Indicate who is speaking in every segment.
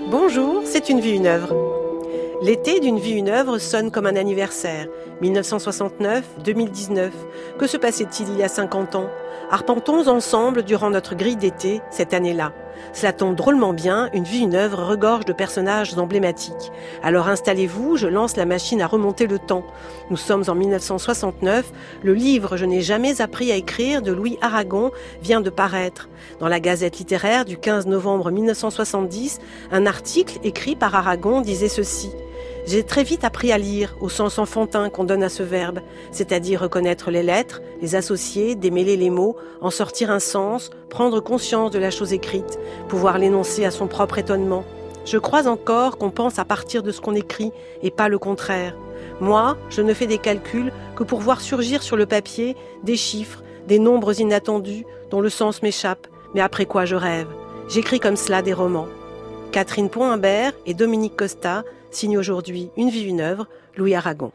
Speaker 1: Bonjour, c'est Une vie, une œuvre. L'été d'Une vie, une œuvre sonne comme un anniversaire. 1969-2019. Que se passait-il il y a 50 ans ? Arpentons ensemble durant notre grille d'été cette année-là. Cela tombe drôlement bien, Une vie, une œuvre regorge de personnages emblématiques. Alors installez-vous, je lance la machine à remonter le temps. Nous sommes en 1969, le livre « Je n'ai jamais appris à écrire » de Louis Aragon vient de paraître. Dans la Gazette littéraire du 15 novembre 1970, un article écrit par Aragon disait ceci. J'ai très vite appris à lire, au sens enfantin qu'on donne à ce verbe, c'est-à-dire reconnaître les lettres, les associer, démêler les mots, en sortir un sens, prendre conscience de la chose écrite, pouvoir l'énoncer à son propre étonnement. Je crois encore qu'on pense à partir de ce qu'on écrit et pas le contraire. Moi, je ne fais des calculs que pour voir surgir sur le papier des chiffres, des nombres inattendus dont le sens m'échappe, mais après quoi je rêve. J'écris comme cela des romans. Catherine Point-Imbert et Dominique Costa signent aujourd'hui Une vie, une œuvre, Louis Aragon.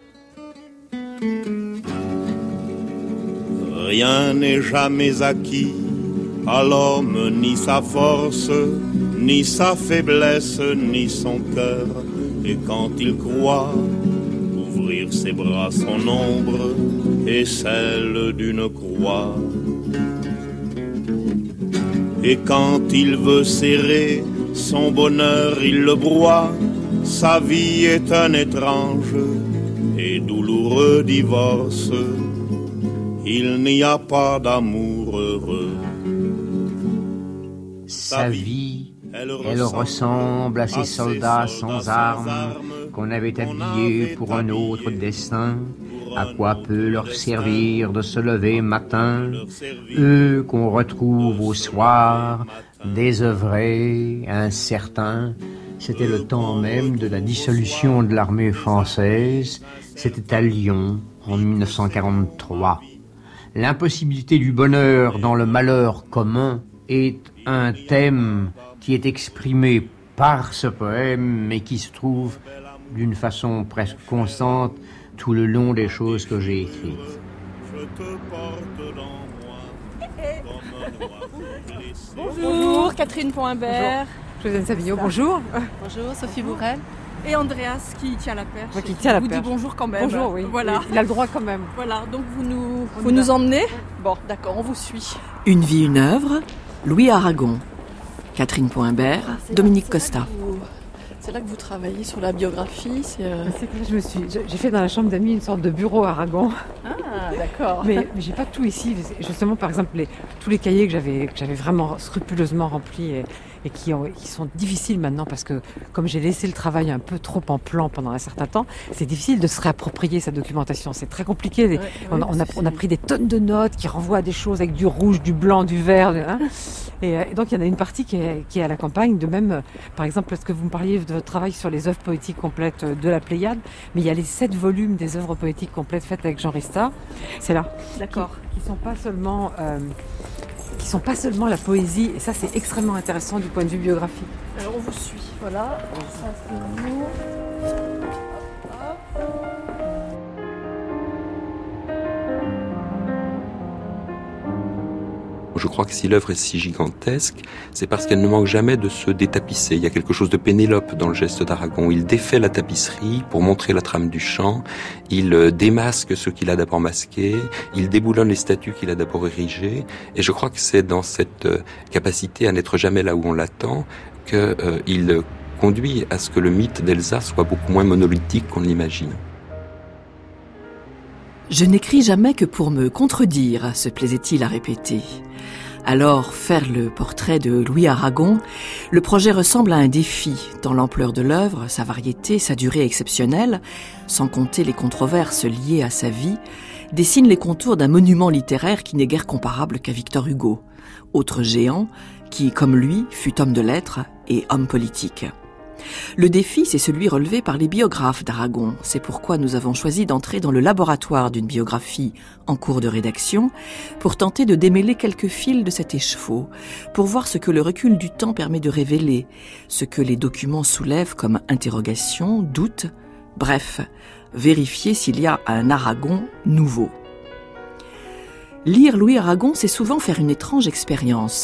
Speaker 2: Rien n'est jamais acquis à l'homme, ni sa force, ni sa faiblesse, ni son cœur. Et quand il croit ouvrir ses bras, son ombre est celle d'une croix. Et quand il veut serrer son bonheur, il le broie. Sa vie est un étrange et douloureux divorce. Il n'y a pas d'amour heureux.
Speaker 3: Sa vie, elle ressemble à ces soldats sans armes qu'on avait habillés pour un autre destin. À quoi peut leur servir de se lever matin, eux qu'on retrouve au soir, désœuvrés, incertains. C'était le temps même de la dissolution de l'armée française. C'était à Lyon, en 1943. L'impossibilité du bonheur dans le malheur commun est un thème qui est exprimé par ce poème, mais qui se trouve d'une façon presque constante tout le long des choses que j'ai écrites.
Speaker 4: Bonjour, Catherine Point-Imbert.
Speaker 5: Josiane Savigno, bonjour.
Speaker 4: Bonjour, Sophie Bourrel. Et Andreas qui tient la perche.
Speaker 5: Qui tient la
Speaker 4: perche.
Speaker 5: Vous
Speaker 4: dit bonjour quand même.
Speaker 5: Bonjour, oui.
Speaker 4: Voilà.
Speaker 5: Il a le droit quand même.
Speaker 4: Voilà, donc vous nous emmenez. Bon, d'accord, on vous suit.
Speaker 6: Une vie, une œuvre, Louis Aragon. Catherine Point-Imbert, Dominique Costa.
Speaker 4: C'est là que vous travaillez sur la biographie.
Speaker 5: C'est que j'ai fait dans la chambre d'amis une sorte de bureau Aragon.
Speaker 4: Ah, d'accord.
Speaker 5: Mais j'ai pas tout ici. Justement, par exemple, tous les cahiers que j'avais vraiment scrupuleusement remplis et qui sont difficiles maintenant parce que comme j'ai laissé le travail un peu trop en plan pendant un certain temps, c'est difficile de se réapproprier sa documentation. C'est très compliqué. On a pris des tonnes de notes qui renvoient à des choses avec du rouge, du blanc, du vert. Hein. Et donc il y en a une partie qui est à la campagne. De même, par exemple, parce que vous me parliez de votre travail sur les œuvres poétiques complètes de la Pléiade, mais il y a les 7 volumes des œuvres poétiques complètes faites avec Jean Rista. C'est là. D'accord. Qui sont pas seulement la poésie, et ça c'est extrêmement intéressant du point de vue biographique.
Speaker 4: Alors on vous suit, voilà. Ça c'est nous.
Speaker 7: Je crois que si l'œuvre est si gigantesque, c'est parce qu'elle ne manque jamais de se détapisser. Il y a quelque chose de Pénélope dans le geste d'Aragon. Il défait la tapisserie pour montrer la trame du chant. Il démasque ce qu'il a d'abord masqué. Il déboulonne les statues qu'il a d'abord érigées. Et je crois que c'est dans cette capacité à n'être jamais là où on l'attend qu'il conduit à ce que le mythe d'Elsa soit beaucoup moins monolithique qu'on l'imagine.
Speaker 6: Je n'écris jamais que pour me contredire, se plaisait-il à répéter. Alors, faire le portrait de Louis Aragon, le projet ressemble à un défi, dans l'ampleur de l'œuvre, sa variété, sa durée exceptionnelle, sans compter les controverses liées à sa vie, dessine les contours d'un monument littéraire qui n'est guère comparable qu'à Victor Hugo, autre géant qui, comme lui, fut homme de lettres et homme politique. Le défi, c'est celui relevé par les biographes d'Aragon. C'est pourquoi nous avons choisi d'entrer dans le laboratoire d'une biographie en cours de rédaction pour tenter de démêler quelques fils de cet écheveau, pour voir ce que le recul du temps permet de révéler, ce que les documents soulèvent comme interrogations, doutes, bref, vérifier s'il y a un Aragon nouveau. Lire Louis Aragon, c'est souvent faire une étrange expérience.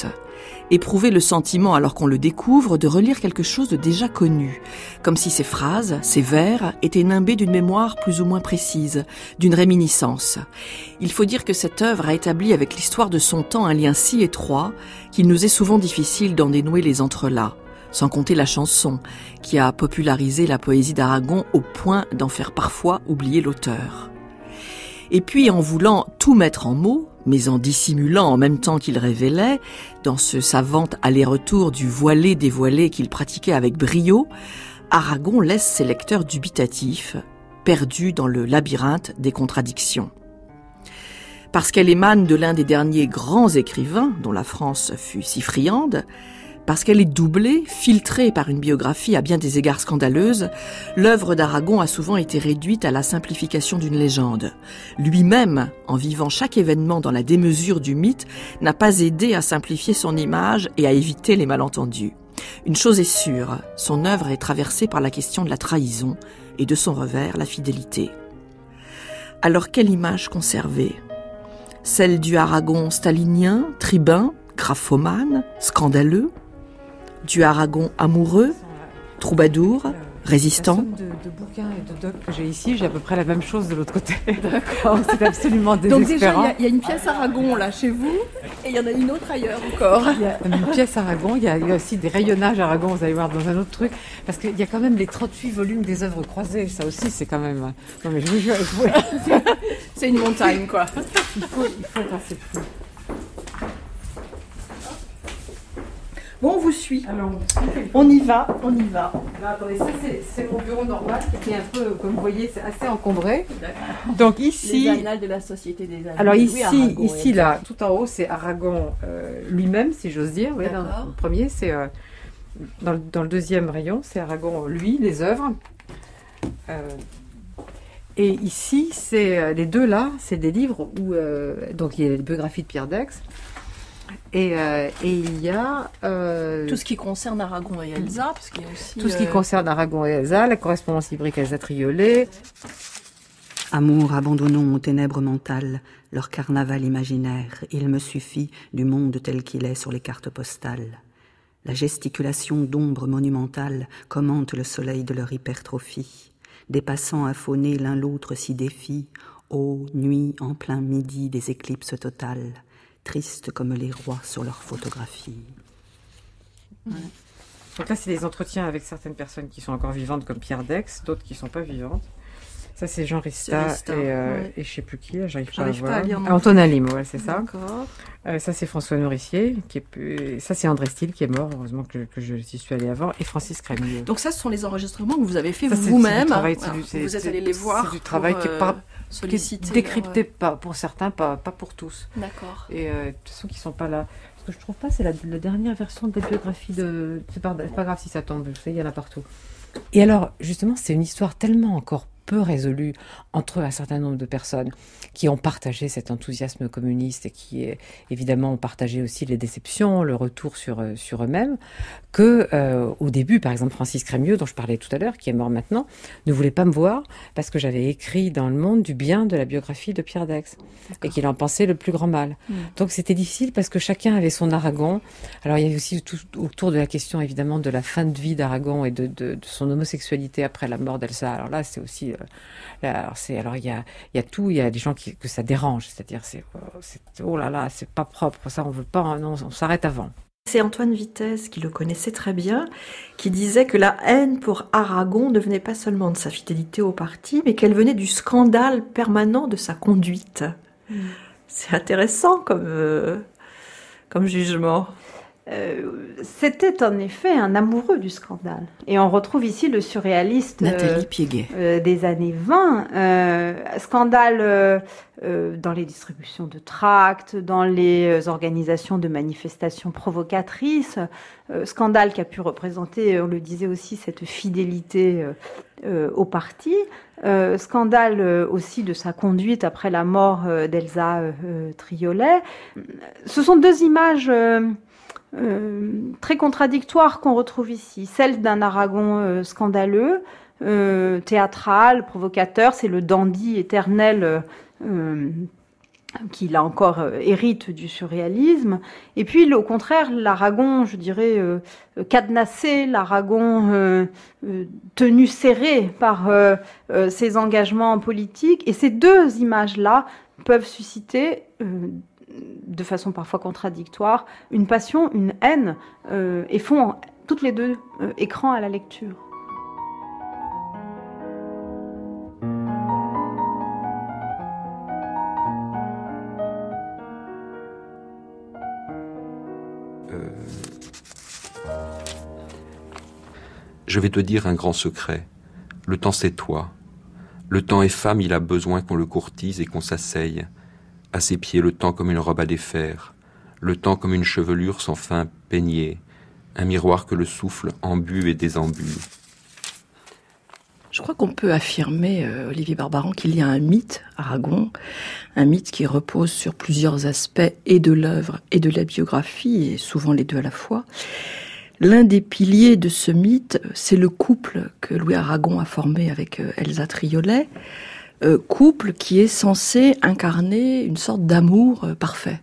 Speaker 6: éprouver le sentiment, alors qu'on le découvre, de relire quelque chose de déjà connu, comme si ces phrases, ces vers, étaient nimbés d'une mémoire plus ou moins précise, d'une réminiscence. Il faut dire que cette œuvre a établi avec l'histoire de son temps un lien si étroit qu'il nous est souvent difficile d'en dénouer les entrelacs, sans compter la chanson, qui a popularisé la poésie d'Aragon au point d'en faire parfois oublier l'auteur. Et puis, en voulant tout mettre en mots, mais en dissimulant en même temps qu'il révélait, dans ce savant aller-retour du voilé-dévoilé qu'il pratiquait avec brio, Aragon laisse ses lecteurs dubitatifs, perdus dans le labyrinthe des contradictions. Parce qu'elle émane de l'un des derniers grands écrivains dont la France fut si friande, parce qu'elle est doublée, filtrée par une biographie à bien des égards scandaleuse, l'œuvre d'Aragon a souvent été réduite à la simplification d'une légende. Lui-même, en vivant chaque événement dans la démesure du mythe, n'a pas aidé à simplifier son image et à éviter les malentendus. Une chose est sûre, son œuvre est traversée par la question de la trahison et de son revers, la fidélité. Alors quelle image conserver ? Celle du Aragon stalinien, tribun, graphomane, scandaleux ? Du Aragon amoureux, troubadour, résistant.
Speaker 5: La somme de bouquins et de docs que j'ai ici, j'ai à peu près la même chose de l'autre côté. D'accord. C'est absolument désespérant.
Speaker 4: Donc déjà, il y a une pièce Aragon là chez vous, et il y en a une autre ailleurs encore.
Speaker 5: Il y a une pièce Aragon, il y a aussi des rayonnages Aragon, vous allez voir dans un autre truc, parce qu'il y a quand même les 38 volumes des œuvres croisées, ça aussi c'est quand même... Non mais je vous jure,
Speaker 4: c'est une montagne quoi.
Speaker 5: Il faut passer plus.
Speaker 4: Bon, on vous suit.
Speaker 5: Alors,
Speaker 4: on y va.
Speaker 5: Là, attendez, ça c'est mon bureau normal qui est un peu, comme vous voyez, c'est assez encombré. Donc ici...
Speaker 4: Les annales de la Société des Annales.
Speaker 5: Alors ici, là, tout en haut, c'est Aragon lui-même, si j'ose dire. Oui, dans le premier, c'est... dans le deuxième rayon, c'est Aragon, lui, les œuvres. Et ici, c'est les deux là, c'est des livres où... donc il y a les biographies de Pierre Daix. Et il y a...
Speaker 4: tout ce qui concerne Aragon et Elsa, parce qu'il y a aussi...
Speaker 5: Tout ce qui concerne Aragon et Elsa, la correspondance librique Elsa Triolet.
Speaker 8: Amour, abandonnons aux ténèbres mentales leur carnaval imaginaire. Il me suffit du monde tel qu'il est sur les cartes postales. La gesticulation d'ombres monumentales commente le soleil de leur hypertrophie. Des passants affonés l'un l'autre s'y défient. Ô nuit en plein midi des éclipses totales, tristes comme les rois sur leurs photographies.
Speaker 5: Ouais. Donc là, c'est des entretiens avec certaines personnes qui sont encore vivantes, comme Pierre Daix, d'autres qui ne sont pas vivantes. Ça, c'est Jean Rista et je ne sais plus qui, là, j'arrive pas à lire. Antonin Lim, ouais, c'est ça.
Speaker 4: D'accord.
Speaker 5: Ça, c'est François Nourricier. Ça, c'est André Steele qui est mort, heureusement que je suis allée avant, et Francis Crémieux.
Speaker 4: Donc ça, ce sont les enregistrements que vous avez fait vous-même. Vous êtes allé les voir.
Speaker 5: C'est du travail qui est décrypté pour certains, pas pour tous.
Speaker 4: D'accord.
Speaker 5: Et de toute façon, qui ne sont pas là. Ce que je trouve pas, c'est la dernière version de la biographie de... C'est pas grave si ça tombe, vous savez, il y en a partout. Et alors, justement, c'est une histoire tellement encore peu résolue entre un certain nombre de personnes qui ont partagé cet enthousiasme communiste et qui, évidemment, ont partagé aussi les déceptions, le retour sur eux-mêmes, que au début, par exemple, Francis Crémieux, dont je parlais tout à l'heure, qui est mort maintenant, ne voulait pas me voir parce que j'avais écrit dans Le Monde du bien de la biographie de Pierre Daix et qu'il en pensait le plus grand mal. Donc c'était difficile parce que chacun avait son Aragon. Alors il y avait aussi tout autour de la question, évidemment, de la fin de vie d'Aragon et de son homosexualité après la mort d'Elsa. Alors là, c'est aussi... Alors il y a tout, il y a des gens que ça dérange, c'est-à-dire c'est oh là là, c'est pas propre, ça on veut pas, non, on s'arrête avant.
Speaker 9: C'est Antoine Vitesse, qui le connaissait très bien, qui disait que la haine pour Aragon ne venait pas seulement de sa fidélité au parti, mais qu'elle venait du scandale permanent de sa conduite. C'est intéressant comme jugement.
Speaker 10: C'était en effet un amoureux du scandale. Et on retrouve ici le surréaliste
Speaker 6: Nathalie Piéguet.
Speaker 10: Des années 20. Scandale dans les distributions de tracts, dans les organisations de manifestations provocatrices. Scandale qui a pu représenter, on le disait aussi, cette fidélité au parti. Scandale aussi de sa conduite après la mort d'Elsa Triolet. Ce sont deux images... très contradictoire qu'on retrouve ici, celle d'un Aragon scandaleux, théâtral, provocateur, c'est le dandy éternel qui là encore hérite du surréalisme, et puis au contraire l'Aragon, je dirais, cadenassé, l'Aragon tenu serré par ses engagements politiques, et ces deux images-là peuvent susciter, de façon parfois contradictoire, une passion, une haine, et font toutes les deux écran à la lecture.
Speaker 7: Je vais te dire un grand secret. Le temps, c'est toi. Le temps est femme, il a besoin qu'on le courtise et qu'on s'asseye. À ses pieds, le temps comme une robe à défaire. Le temps comme une chevelure sans fin peignée. Un miroir que le souffle embue et désembue.
Speaker 6: Je crois qu'on peut affirmer, Olivier Barbaran, qu'il y a un mythe, Aragon, un mythe qui repose sur plusieurs aspects et de l'œuvre et de la biographie, et souvent les deux à la fois. L'un des piliers de ce mythe, c'est le couple que Louis Aragon a formé avec Elsa Triolet, couple qui est censé incarner une sorte d'amour parfait.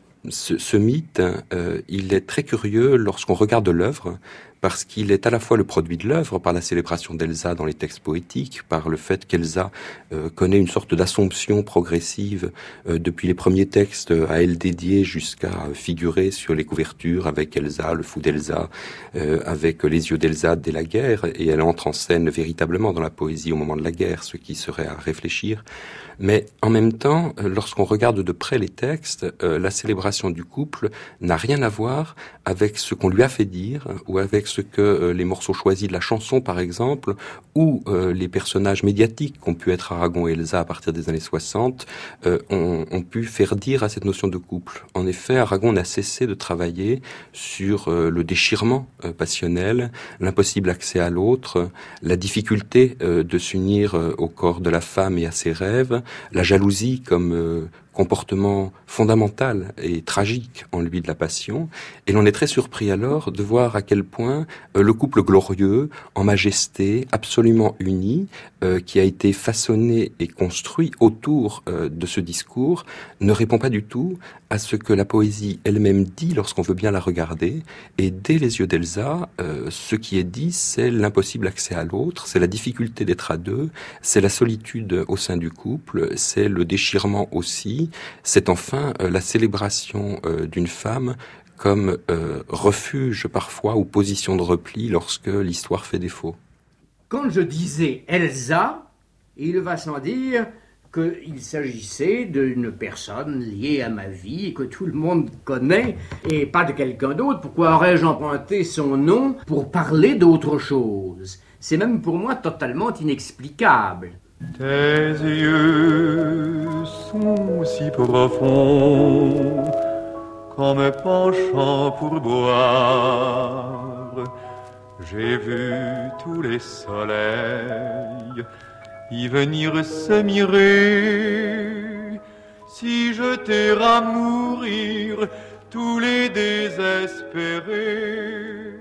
Speaker 7: Ce mythe, il est très curieux lorsqu'on regarde l'œuvre, parce qu'il est à la fois le produit de l'œuvre par la célébration d'Elsa dans les textes poétiques, par le fait qu'Elsa connaît une sorte d'assomption progressive depuis les premiers textes à elle dédiés jusqu'à figurer sur les couvertures avec Elsa, le fou d'Elsa, avec les yeux d'Elsa dès la guerre, et elle entre en scène véritablement dans la poésie au moment de la guerre, ce qui serait à réfléchir. Mais en même temps, lorsqu'on regarde de près les textes, la célébration du couple n'a rien à voir avec ce qu'on lui a fait dire, ou avec ce que les morceaux choisis de la chanson, par exemple, ou les personnages médiatiques qu'ont pu être Aragon et Elsa à partir des années 60, ont pu faire dire à cette notion de couple. En effet, Aragon n'a cessé de travailler sur le déchirement passionnel, l'impossible accès à l'autre, la difficulté de s'unir au corps de la femme et à ses rêves, la jalousie comme comportement fondamental et tragique en lui de la passion, et l'on est très surpris alors de voir à quel point le couple glorieux, en majesté, absolument uni, qui a été façonné et construit autour de ce discours, ne répond pas du tout à ce que la poésie elle-même dit lorsqu'on veut bien la regarder, et dès les yeux d'Elsa, ce qui est dit, c'est l'impossible accès à l'autre, c'est la difficulté d'être à deux, c'est la solitude au sein du couple, c'est le déchirement aussi, c'est enfin la célébration d'une femme comme refuge parfois ou position de repli lorsque l'histoire fait défaut.
Speaker 3: Quand je disais Elsa, il va sans dire qu'il s'agissait d'une personne liée à ma vie et que tout le monde connaît et pas de quelqu'un d'autre. Pourquoi aurais-je emprunté son nom pour parler d'autre chose? C'est même pour moi totalement inexplicable.
Speaker 11: Tes yeux sont si profonds qu'en me penchant pour boire, j'ai vu tous les soleils y venir se mirer. Si je t'ai à mourir tous les désespérés.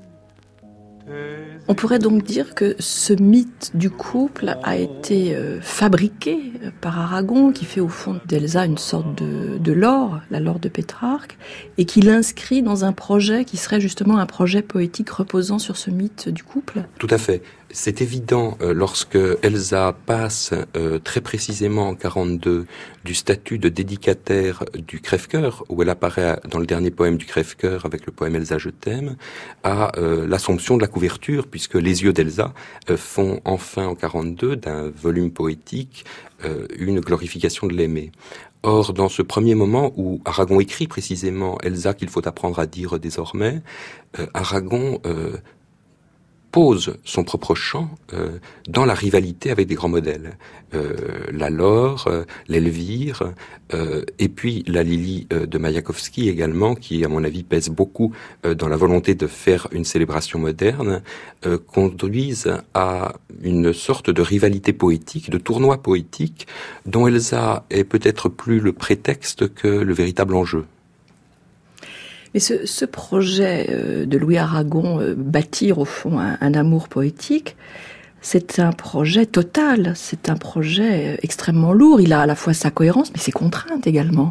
Speaker 6: On pourrait donc dire que ce mythe du couple a été fabriqué par Aragon, qui fait au fond d'Elsa une sorte de lore, la lore de Pétrarque, et qui l'inscrit dans un projet qui serait justement un projet poétique reposant sur ce mythe du couple.
Speaker 7: Tout à fait. C'est évident lorsque Elsa passe très précisément en 42 du statut de dédicataire du Crève-Cœur, où elle apparaît dans le dernier poème du Crève-Cœur avec le poème Elsa je t'aime, à l'assomption de la couverture, puisque les yeux d'Elsa font enfin en 42 d'un volume poétique une glorification de l'aimé. Or, dans ce premier moment où Aragon écrit précisément Elsa qu'il faut apprendre à dire désormais, Aragon pose son propre chant dans la rivalité avec des grands modèles. La Laure, l'Elvire, et puis la Lily de Mayakovsky également, qui à mon avis pèse beaucoup dans la volonté de faire une célébration moderne, conduisent à une sorte de rivalité poétique, de tournoi poétique, dont Elsa est peut-être plus le prétexte que le véritable enjeu.
Speaker 6: Mais ce projet de Louis Aragon, bâtir au fond un amour poétique,
Speaker 9: c'est un projet total, c'est un projet extrêmement lourd. Il a à la fois sa cohérence, mais ses contraintes également.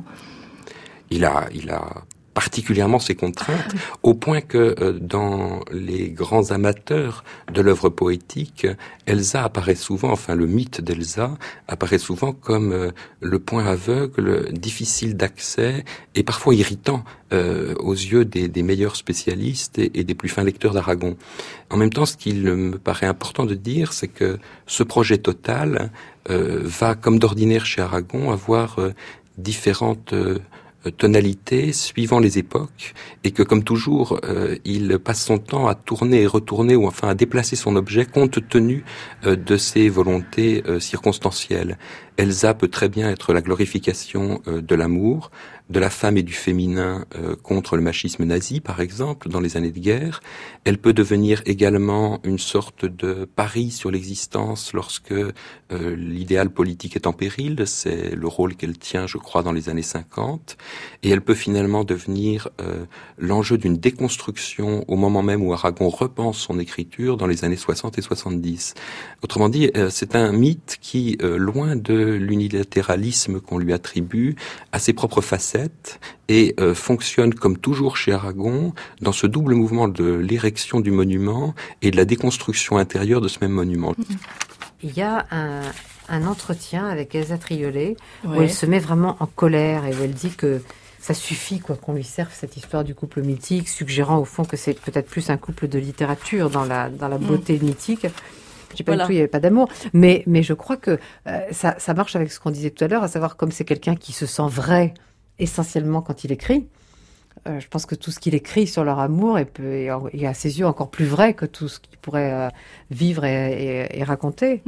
Speaker 7: Il a particulièrement ses contraintes, au point que dans les grands amateurs de l'œuvre poétique, Elsa apparaît souvent, enfin le mythe d'Elsa apparaît souvent comme le point aveugle, difficile d'accès et parfois irritant aux yeux des meilleurs spécialistes et des plus fins lecteurs d'Aragon. En même temps, ce qu'il me paraît important de dire, c'est que ce projet total va, comme d'ordinaire chez Aragon, avoir différentes tonalité suivant les époques, et que comme toujours il passe son temps à tourner et retourner, ou enfin à déplacer son objet compte tenu de ses volontés circonstancielles. Elsa peut très bien être la glorification de l'amour, de la femme et du féminin contre le machisme nazi, par exemple, dans les années de guerre. Elle peut devenir également une sorte de pari sur l'existence lorsque l'idéal politique est en péril. C'est le rôle qu'elle tient, je crois, dans les années 50. Et elle peut finalement devenir l'enjeu d'une déconstruction au moment même où Aragon repense son écriture dans les années 60 et 70. Autrement dit, c'est un mythe qui, loin de l'unilatéralisme qu'on lui attribue, a ses propres facettes et fonctionne comme toujours chez Aragon dans ce double mouvement de l'érection du monument et de la déconstruction intérieure de ce même monument.
Speaker 5: Il y a un entretien avec Elsa Triolet où elle se met vraiment en colère et où elle dit que ça suffit qu'on lui serve cette histoire du couple mythique, suggérant au fond que c'est peut-être plus un couple de littérature dans la beauté mythique. Je dis pas du tout, il n'y avait pas d'amour, mais je crois que ça marche avec ce qu'on disait tout à l'heure, à savoir comme c'est quelqu'un qui se sent vrai essentiellement quand il écrit. Je pense que tout ce qu'il écrit sur leur amour est à ses yeux encore plus vrai que tout ce qu'il pourrait vivre et raconter.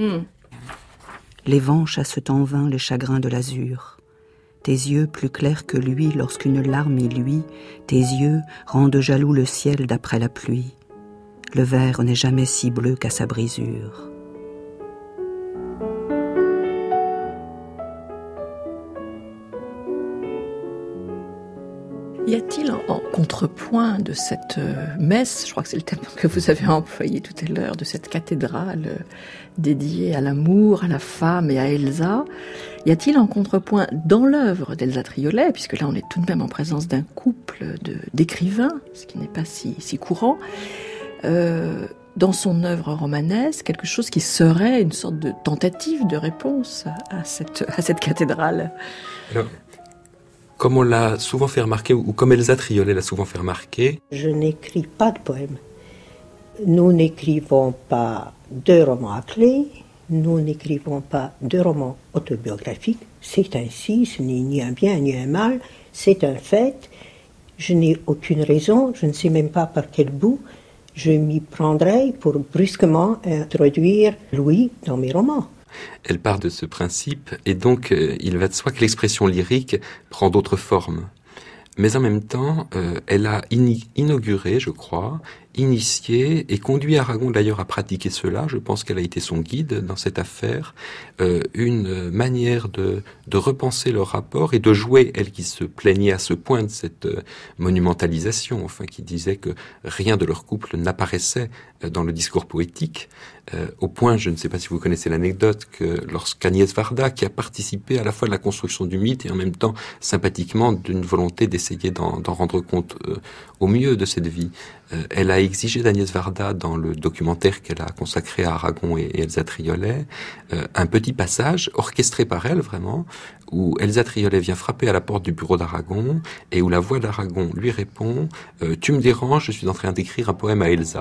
Speaker 8: Les vents chassent en vain les chagrins de l'azur. Tes yeux plus clairs que lui lorsqu'une larme y luit, tes yeux rendent jaloux le ciel d'après la pluie. Le verre n'est jamais si bleu qu'à sa brisure.
Speaker 9: Y a-t-il en contrepoint de cette messe, je crois que c'est le terme que vous avez employé tout à l'heure, de cette cathédrale dédiée à l'amour, à la femme et à Elsa, y a-t-il en contrepoint dans l'œuvre d'Elsa Triolet, puisque là on est tout de même en présence d'un couple d'écrivains, ce qui n'est pas si courant, dans son œuvre romanesque, quelque chose qui serait une sorte de tentative de réponse à cette cathédrale?
Speaker 7: Alors, comme on l'a souvent fait remarquer, ou comme Elsa Triolet l'a souvent fait remarquer...
Speaker 12: Je n'écris pas de poèmes. Nous n'écrivons pas de romans à clé, nous n'écrivons pas de romans autobiographiques. C'est ainsi, ce n'est ni un bien ni un mal, c'est un fait. Je n'ai aucune raison, je ne sais même pas par quel bout je m'y prendrais pour brusquement introduire Louis dans mes romans.
Speaker 7: Elle part de ce principe, et donc il va de soi que l'expression lyrique prend d'autres formes. Mais en même temps, elle a inauguré, je crois, initié et conduit Aragon d'ailleurs à pratiquer cela. Je pense qu'elle a été son guide dans cette affaire, une manière de repenser leur rapport et de jouer, elle qui se plaignait à ce point de cette monumentalisation, enfin qui disait que rien de leur couple n'apparaissait dans le discours poétique, au point, je ne sais pas si vous connaissez l'anecdote, que lorsqu'Agnès Varda, qui a participé à la fois de la construction du mythe et en même temps sympathiquement d'une volonté d'essayer d'en rendre compte au mieux de cette vie, elle a exigé d'Agnès Varda, dans le documentaire qu'elle a consacré à Aragon et Elsa Triolet, un petit passage orchestré par elle vraiment, où Elsa Triolet vient frapper à la porte du bureau d'Aragon et où la voix d'Aragon lui répond « Tu me déranges, je suis en train d'écrire un poème à Elsa ».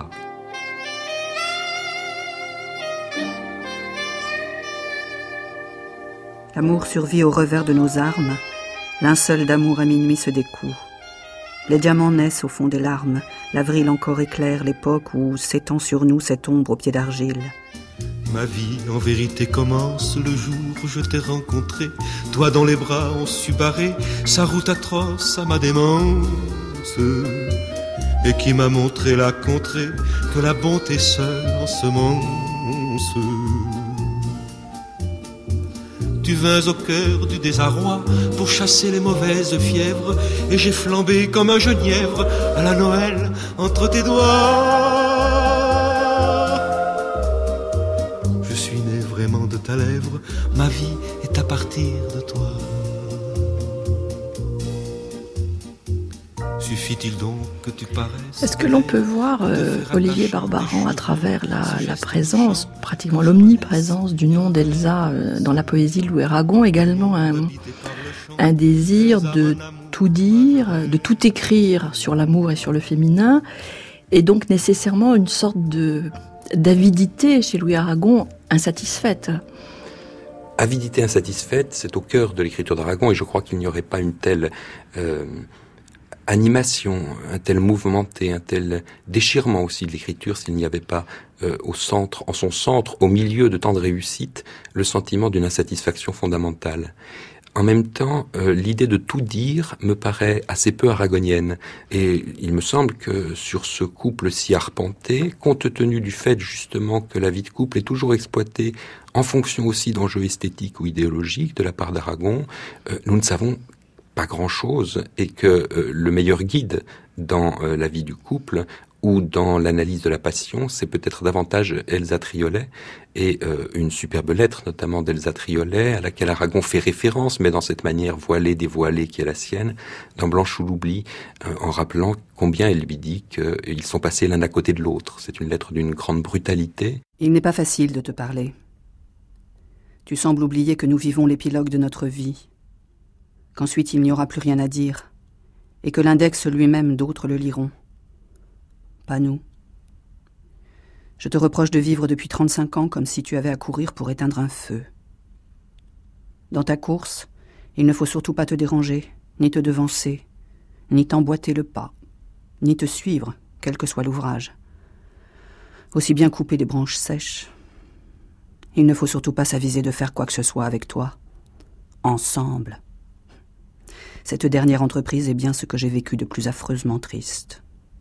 Speaker 8: L'amour survit au revers de nos armes, linceul d'amour à minuit se découd. Les diamants naissent au fond des larmes, l'avril encore éclaire l'époque où s'étend sur nous cette ombre aux pieds d'argile.
Speaker 13: Ma vie en vérité commence le jour où je t'ai rencontré. Toi dans les bras on sut barrer sa route atroce à ma démence, et qui m'a montré la contrée que la bonté seule ensemence. Tu vins au cœur du désarroi pour chasser les mauvaises fièvres, et j'ai flambé comme un genièvre à la Noël entre tes doigts. ta lèvre, ma vie est à partir de toi. Suffit-il donc que tu paraisses...
Speaker 9: Est-ce que l'on peut voir Olivier Barbaran à travers la présence, pratiquement l'omniprésence du nom d'Elsa dans la poésie de Louis Aragon, également un désir de tout dire, de tout écrire sur l'amour et sur le féminin, et donc nécessairement une sorte d'avidité chez Louis Aragon insatisfaite.
Speaker 7: Avidité insatisfaite, c'est au cœur de l'écriture d'Aragon, et je crois qu'il n'y aurait pas une telle animation, un tel mouvementé, un tel déchirement aussi de l'écriture s'il n'y avait pas en son centre, au milieu de tant de réussites, le sentiment d'une insatisfaction fondamentale. En même temps, l'idée de tout dire me paraît assez peu aragonienne. Et il me semble que sur ce couple si arpenté, compte tenu du fait justement que la vie de couple est toujours exploitée en fonction aussi d'enjeux esthétiques ou idéologiques de la part d'Aragon, nous ne savons pas grand-chose, et que le meilleur guide dans la vie du couple ou dans l'analyse de la passion, c'est peut-être davantage Elsa Triolet, et une superbe lettre notamment d'Elsa Triolet, à laquelle Aragon fait référence, mais dans cette manière voilée, dévoilée qui est la sienne, dans Blanche ou l'oubli, en rappelant combien elle lui dit qu'ils sont passés l'un à côté de l'autre. C'est une lettre d'une grande brutalité.
Speaker 8: Il n'est pas facile de te parler. Tu sembles oublier que nous vivons l'épilogue de notre vie, qu'ensuite il n'y aura plus rien à dire, et que l'index lui-même d'autres le liront. Pas nous. Je te reproche de vivre depuis 35 ans comme si tu avais à courir pour éteindre un feu. Dans ta course, il ne faut surtout pas te déranger, ni te devancer, ni t'emboîter le pas, ni te suivre, quel que soit l'ouvrage. Aussi bien couper des branches sèches. Il ne faut surtout pas s'aviser de faire quoi que ce soit avec toi. Ensemble. Cette dernière entreprise est bien ce que j'ai vécu de plus affreusement triste.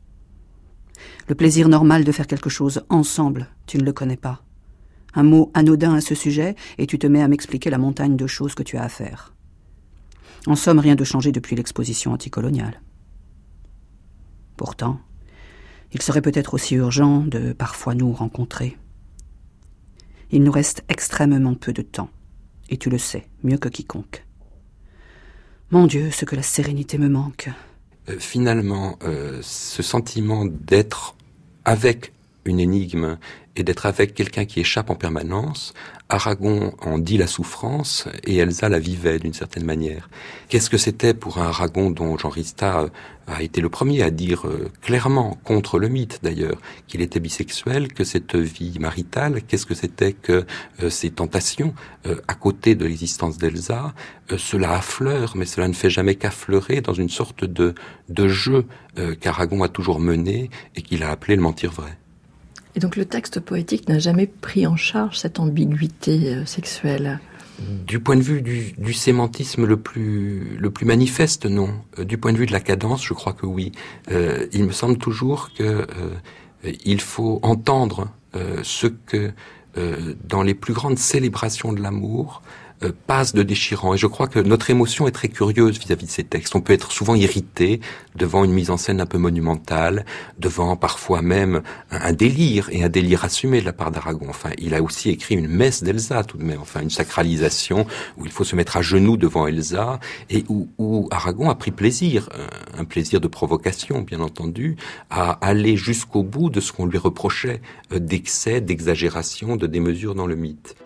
Speaker 8: Le plaisir normal de faire quelque chose ensemble, tu ne le connais pas. Un mot anodin à ce sujet, et tu te mets à m'expliquer la montagne de choses que tu as à faire. En somme, rien de changé depuis l'exposition anticoloniale. Pourtant, il serait peut-être aussi urgent de parfois nous rencontrer. Il nous reste extrêmement peu de temps, et tu le sais, mieux que quiconque. Mon Dieu, ce que la sérénité me manque.
Speaker 7: Finalement, ce sentiment d'être avec une énigme et d'être avec quelqu'un qui échappe en permanence, Aragon en dit la souffrance et Elsa la vivait d'une certaine manière. Qu'est-ce que c'était pour un Aragon dont Jean Rista a été le premier à dire clairement, contre le mythe d'ailleurs, qu'il était bisexuel, que cette vie maritale, qu'est-ce que c'était que ces tentations à côté de l'existence d'Elsa, cela affleure, mais cela ne fait jamais qu'affleurer dans une sorte de jeu qu'Aragon a toujours mené et qu'il a appelé le mentir vrai.
Speaker 9: Et donc le texte poétique n'a jamais pris en charge cette ambiguïté sexuelle.
Speaker 7: Du point de vue du sémantisme le plus manifeste, non. Du point de vue de la cadence, je crois que oui. Il me semble toujours que il faut entendre ce que dans les plus grandes célébrations de l'amour passe de déchirant. Et je crois que notre émotion est très curieuse vis-à-vis de ces textes. On peut être souvent irrité devant une mise en scène un peu monumentale, devant parfois même un délire, et un délire assumé de la part d'Aragon. Enfin, il a aussi écrit une messe d'Elsa tout de même, enfin une sacralisation où il faut se mettre à genoux devant Elsa, et où Aragon a pris plaisir, un plaisir de provocation bien entendu, à aller jusqu'au bout de ce qu'on lui reprochait d'excès, d'exagération, de démesure dans le mythe.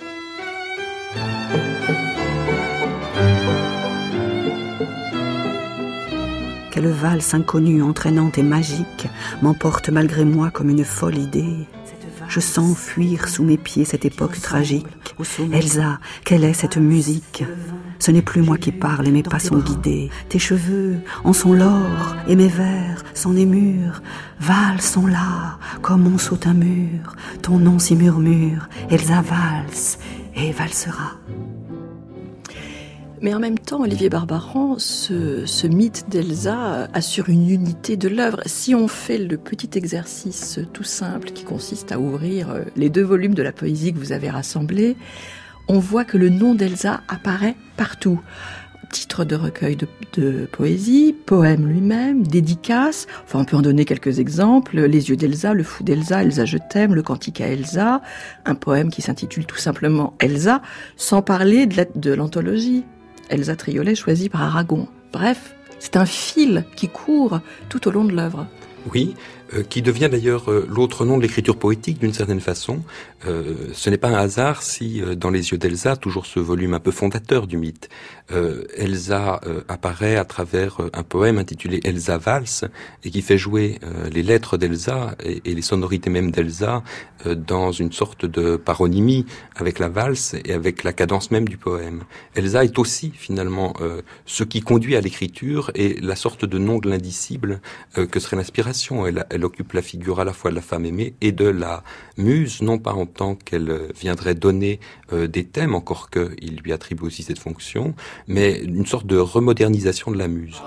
Speaker 8: Quelle valse inconnue, entraînante et magique m'emporte malgré moi comme une folle idée. Je sens fuir sous mes pieds cette époque tragique. Elsa, quelle est cette musique ? Ce n'est plus moi qui parle et mes pas sont guidés. Tes cheveux en sont l'or et mes vers s'en émurent. Valse sont là, comme on saute un mur. Ton nom s'y murmure. Elsa valse et valsera.
Speaker 9: Mais en même temps, Olivier Barbaran, ce mythe d'Elsa assure une unité de l'œuvre. Si on fait le petit exercice tout simple qui consiste à ouvrir les 2 volumes de la poésie que vous avez rassemblés, on voit que le nom d'Elsa apparaît partout.
Speaker 8: titre de recueil de poésie, poème lui-même, dédicace. Enfin, on peut en donner quelques exemples. Les yeux d'Elsa, le fou d'Elsa, Elsa je t'aime, le cantique à Elsa. Un poème qui s'intitule tout simplement Elsa, sans parler de l'anthologie. Elsa Triolet choisie par Aragon. Bref, c'est un fil qui court tout au long de l'œuvre.
Speaker 7: Oui, qui devient d'ailleurs l'autre nom de l'écriture poétique d'une certaine façon. Ce n'est pas un hasard si dans Les yeux d'Elsa, toujours ce volume un peu fondateur du mythe, Elsa apparaît à travers un poème intitulé Elsa Valse et qui fait jouer les lettres d'Elsa et les sonorités même d'Elsa dans une sorte de paronymie avec la valse et avec la cadence même du poème. Elsa est aussi finalement ce qui conduit à l'écriture et la sorte de nom de l'indicible que serait l'inspiration. Elle occupe la figure à la fois de la femme aimée et de la muse, non pas en tant qu'elle viendrait donner des thèmes, encore qu'il lui attribue aussi cette fonction, mais une sorte de remodernisation de la muse.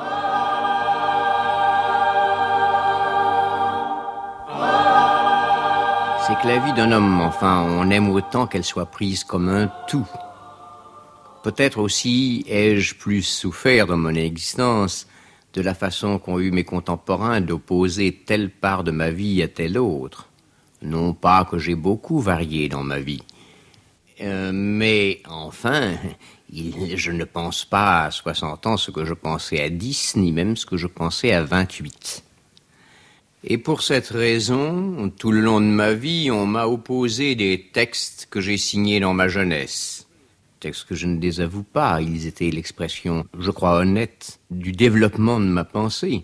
Speaker 3: C'est que la vie d'un homme, enfin, on aime autant qu'elle soit prise comme un tout. Peut-être aussi ai-je plus souffert dans mon existence de la façon qu'ont eu mes contemporains d'opposer telle part de ma vie à telle autre. Non pas que j'ai beaucoup varié dans ma vie, mais enfin, je ne pense pas à 60 ans ce que je pensais à 10, ni même ce que je pensais à 28. Et pour cette raison, tout le long de ma vie, on m'a opposé des textes que j'ai signés dans ma jeunesse. Textes que je ne désavoue pas, ils étaient l'expression, je crois honnête, du développement de ma pensée.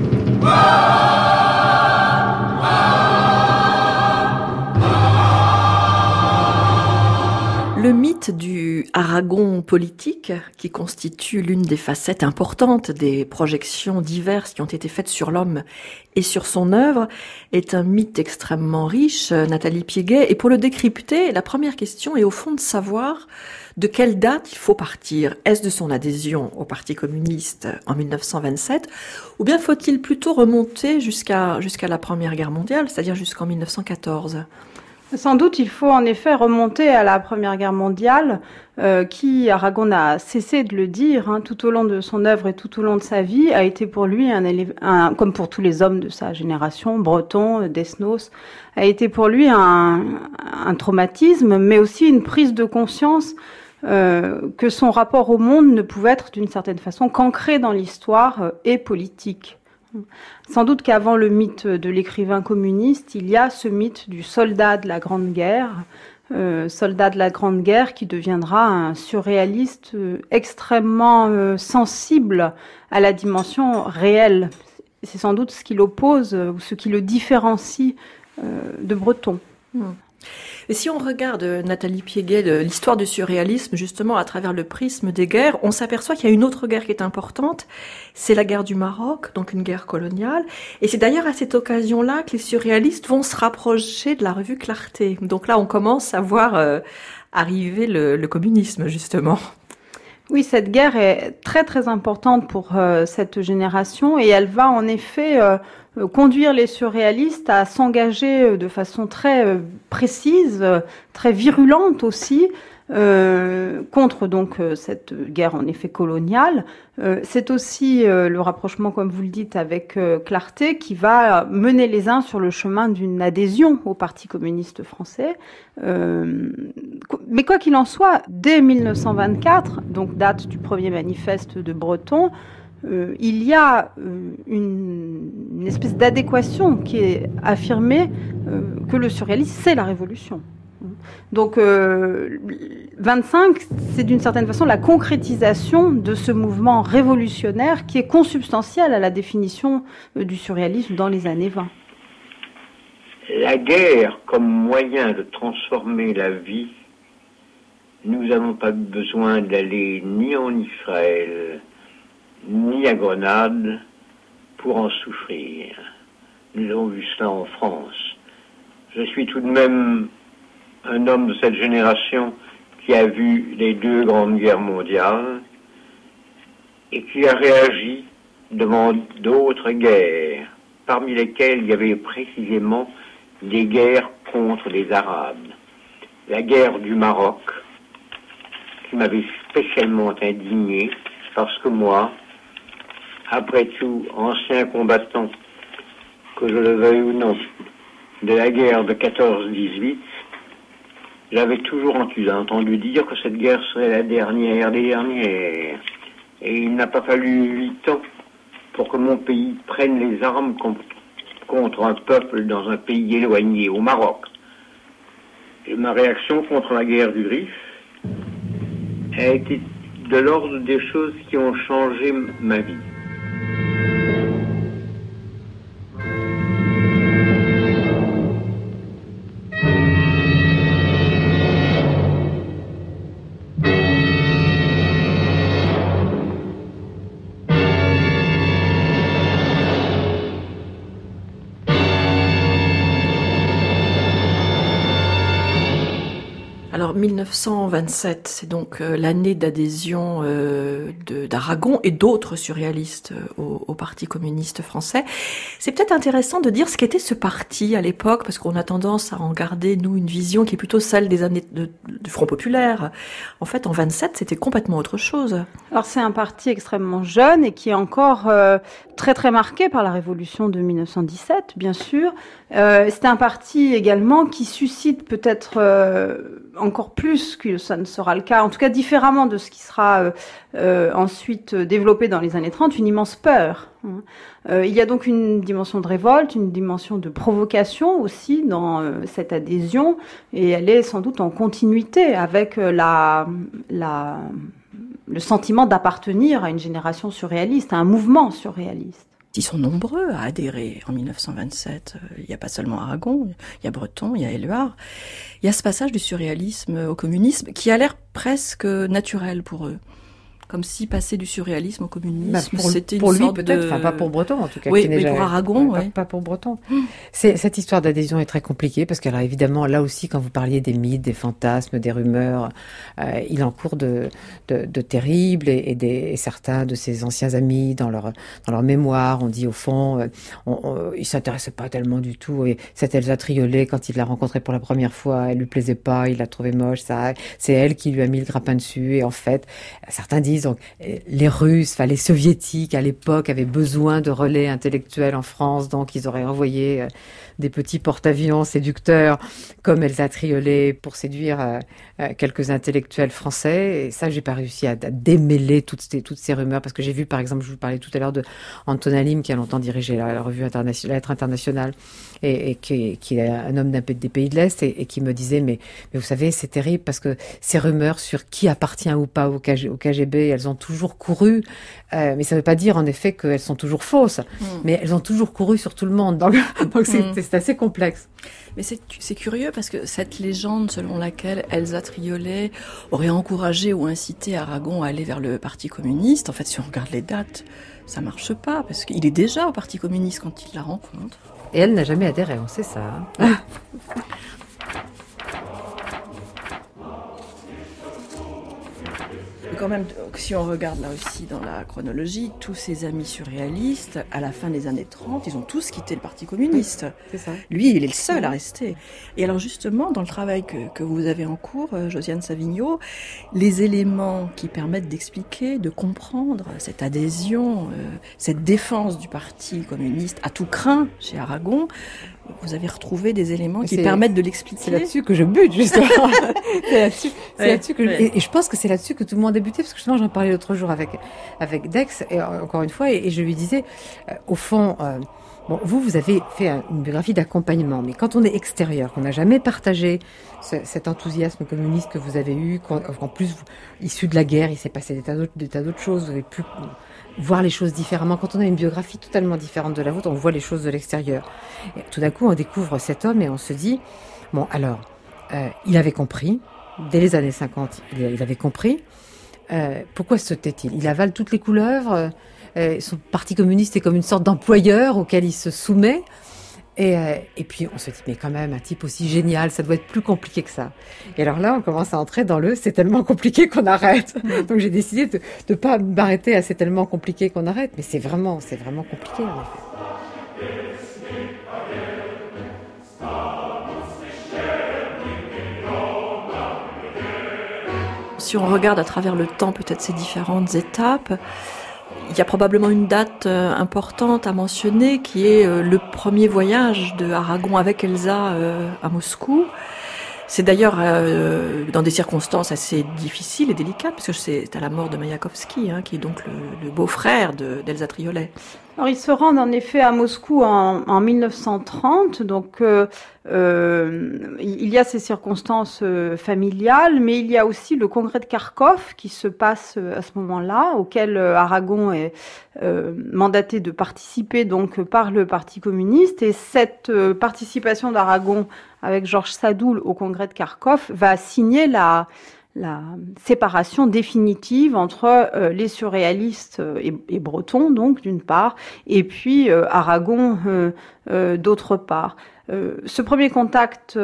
Speaker 9: Le mythe du Aragon politique, qui constitue l'une des facettes importantes des projections diverses qui ont été faites sur l'homme et sur son œuvre, est un mythe extrêmement riche, Nathalie Piéguet. Et pour le décrypter, la première question est au fond de savoir de quelle date il faut partir. Est-ce de son adhésion au Parti communiste en 1927, ou bien faut-il plutôt remonter jusqu'à la Première Guerre mondiale, c'est-à-dire jusqu'en 1914 ?
Speaker 10: Sans doute, il faut en effet remonter à la Première Guerre mondiale, qui, Aragon n'a cessé de le dire, tout au long de son œuvre et tout au long de sa vie, a été pour lui, comme pour tous les hommes de sa génération, Breton, Desnos, a été pour lui un traumatisme, mais aussi une prise de conscience que son rapport au monde ne pouvait être d'une certaine façon qu'ancré dans l'histoire et politique. Sans doute qu'avant le mythe de l'écrivain communiste, il y a ce mythe du soldat de la Grande Guerre, qui deviendra un surréaliste extrêmement sensible à la dimension réelle. C'est sans doute ce qui l'oppose ou ce qui le différencie de Breton.
Speaker 9: Et si on regarde, Nathalie Piéguet, l'histoire du surréalisme, justement, à travers le prisme des guerres, on s'aperçoit qu'il y a une autre guerre qui est importante, c'est la guerre du Maroc, donc une guerre coloniale. Et c'est d'ailleurs à cette occasion-là que les surréalistes vont se rapprocher de la revue Clarté. Donc là, on commence à voir arriver le communisme, justement.
Speaker 10: Oui, cette guerre est très très importante pour cette génération et elle va en effet conduire les surréalistes à s'engager de façon très précise, très virulente aussi, contre donc cette guerre en effet coloniale. C'est aussi le rapprochement, comme vous le dites, avec Clarté qui va mener les uns sur le chemin d'une adhésion au Parti communiste français. Mais quoi qu'il en soit, dès 1924, donc date du premier manifeste de Breton, il y a une espèce d'adéquation qui est affirmée que le surréalisme, c'est la révolution. Donc 25, c'est d'une certaine façon la concrétisation de ce mouvement révolutionnaire qui est consubstantiel à la définition du surréalisme dans les années 20.
Speaker 14: La guerre comme moyen de transformer la vie, nous n'avons pas besoin d'aller ni en Israël, ni à Grenade pour en souffrir. Nous avons vu cela en France. Je suis tout de même un homme de cette génération qui a vu les deux grandes guerres mondiales et qui a réagi devant d'autres guerres, parmi lesquelles il y avait précisément des guerres contre les Arabes. La guerre du Maroc, qui m'avait spécialement indigné, Parce que moi, après tout, ancien combattant, que je le veuille ou non, de la guerre de 14-18, j'avais toujours entendu dire que cette guerre serait la dernière des dernières. Et il n'a pas fallu 8 ans pour que mon pays prenne les armes contre un peuple dans un pays éloigné, au Maroc. Et ma réaction contre la guerre du Rif a été de l'ordre des choses qui ont changé ma vie.
Speaker 9: Alors 1927, c'est donc l'année d'adhésion d'Aragon et d'autres surréalistes au Parti communiste français. C'est peut-être intéressant de dire ce qu'était ce parti à l'époque, parce qu'on a tendance à en garder, nous, une vision qui est plutôt celle des années du Front populaire. En fait, en 27, c'était complètement autre chose.
Speaker 10: Alors c'est un parti extrêmement jeune et qui est encore très très marqué par la révolution de 1917, bien sûr. C'est un parti également qui suscite peut-être encore plus que ça ne sera le cas, en tout cas différemment de ce qui sera ensuite développé dans les années 30, une immense peur. Il y a donc une dimension de révolte, une dimension de provocation aussi dans cette adhésion, et elle est sans doute en continuité avec le sentiment d'appartenir à une génération surréaliste, à un mouvement surréaliste.
Speaker 9: Ils sont nombreux à adhérer en 1927. Il n'y a pas seulement Aragon, il y a Breton, il y a Éluard. Il y a ce passage du surréalisme au communisme qui a l'air presque naturel pour eux. Comme si passer du surréalisme au communisme, c'était
Speaker 5: pour
Speaker 9: une
Speaker 5: lui
Speaker 9: sorte
Speaker 5: peut-être,
Speaker 9: de...
Speaker 5: enfin pas pour Breton en tout cas.
Speaker 9: Oui, mais pour Aragon,
Speaker 5: ouais. Pas pour Breton. Cette histoire d'adhésion est très compliquée parce qu'alors évidemment là aussi quand vous parliez des mythes, des fantasmes, des rumeurs, il en court de terribles et certains de ses anciens amis dans leur mémoire ont dit au fond il s'intéressait pas tellement du tout et cette Elsa Triolet quand il l'a rencontrée pour la première fois, elle lui plaisait pas, il l'a trouvée moche, ça c'est elle qui lui a mis le grappin dessus et en fait certains disent donc les Russes, enfin les Soviétiques à l'époque avaient besoin de relais intellectuels en France, donc ils auraient envoyé des petits porte-avions séducteurs comme Elsa Triolet pour séduire quelques intellectuels français. Et ça, j'ai pas réussi à démêler toutes ces rumeurs parce que j'ai vu, par exemple, je vous parlais tout à l'heure de Anton Halim qui a longtemps dirigé la revue internationale, Lettres internationales et qui est un homme des pays de l'Est et qui me disait mais vous savez, c'est terrible parce que ces rumeurs sur qui appartient ou pas au KGB, elles ont toujours couru, mais ça veut pas dire en effet qu'elles sont toujours fausses, mais elles ont toujours couru sur tout le monde. Donc c'est assez complexe.
Speaker 9: Mais c'est curieux parce que cette légende selon laquelle Elsa Triolet aurait encouragé ou incité Aragon à aller vers le Parti communiste, en fait, si on regarde les dates, ça marche pas parce qu'il est déjà au Parti communiste quand il la rencontre.
Speaker 5: Et elle n'a jamais adhéré, on sait ça. Hein.
Speaker 9: Quand même, si on regarde là aussi dans la chronologie, tous ses amis surréalistes, à la fin des années 30, ils ont tous quitté le Parti communiste.
Speaker 5: C'est ça.
Speaker 9: Lui, il est le seul à rester. Et alors justement, dans le travail que vous avez en cours, Josiane Savigno, les éléments qui permettent d'expliquer, de comprendre cette adhésion, cette défense du Parti communiste à tout crin chez Aragon, vous avez retrouvé des éléments qui permettent de l'expliquer.
Speaker 5: C'est là-dessus que je bute, justement. c'est là-dessus que et je pense que c'est là-dessus que tout le monde a buté, parce que justement, j'en parlais l'autre jour avec Dex, et encore une fois, et je lui disais, au fond, bon, vous avez fait une biographie d'accompagnement, mais quand on est extérieur, qu'on n'a jamais partagé cet enthousiasme communiste que vous avez eu, qu'en plus, issu de la guerre, il s'est passé des tas d'autres choses, vous avez pu voir les choses différemment. Quand on a une biographie totalement différente de la vôtre, on voit les choses de l'extérieur. Et tout d'un coup, on découvre cet homme et on se dit, bon, alors, il avait compris, dès les années 50, il avait compris, pourquoi se tait-il ? Il avale toutes les couleuvres, son parti communiste est comme une sorte d'employeur auquel il se soumet, et puis on se dit, mais quand même, un type aussi génial, ça doit être plus compliqué que ça. Et alors là, on commence à entrer dans c'est tellement compliqué qu'on arrête. Donc j'ai décidé de pas m'arrêter à c'est tellement compliqué qu'on arrête, mais c'est vraiment compliqué en effet.
Speaker 9: si on regarde à travers le temps peut-être ces différentes étapes, il y a probablement une date importante à mentionner qui est le premier voyage de Aragon avec Elsa à Moscou. C'est d'ailleurs dans des circonstances assez difficiles et délicates, parce que c'est à la mort de Mayakovsky, qui est donc le beau-frère d'Elsa Triolet.
Speaker 10: Alors, ils se rendent en effet à Moscou en 1930, donc il y a ces circonstances familiales, mais il y a aussi le congrès de Kharkov qui se passe à ce moment-là, auquel Aragon est mandaté de participer donc par le Parti communiste, et cette participation d'Aragon avec Georges Sadoul au congrès de Kharkov va signer la séparation définitive entre les surréalistes et bretons, donc d'une part, et puis Aragon d'autre part. Ce premier contact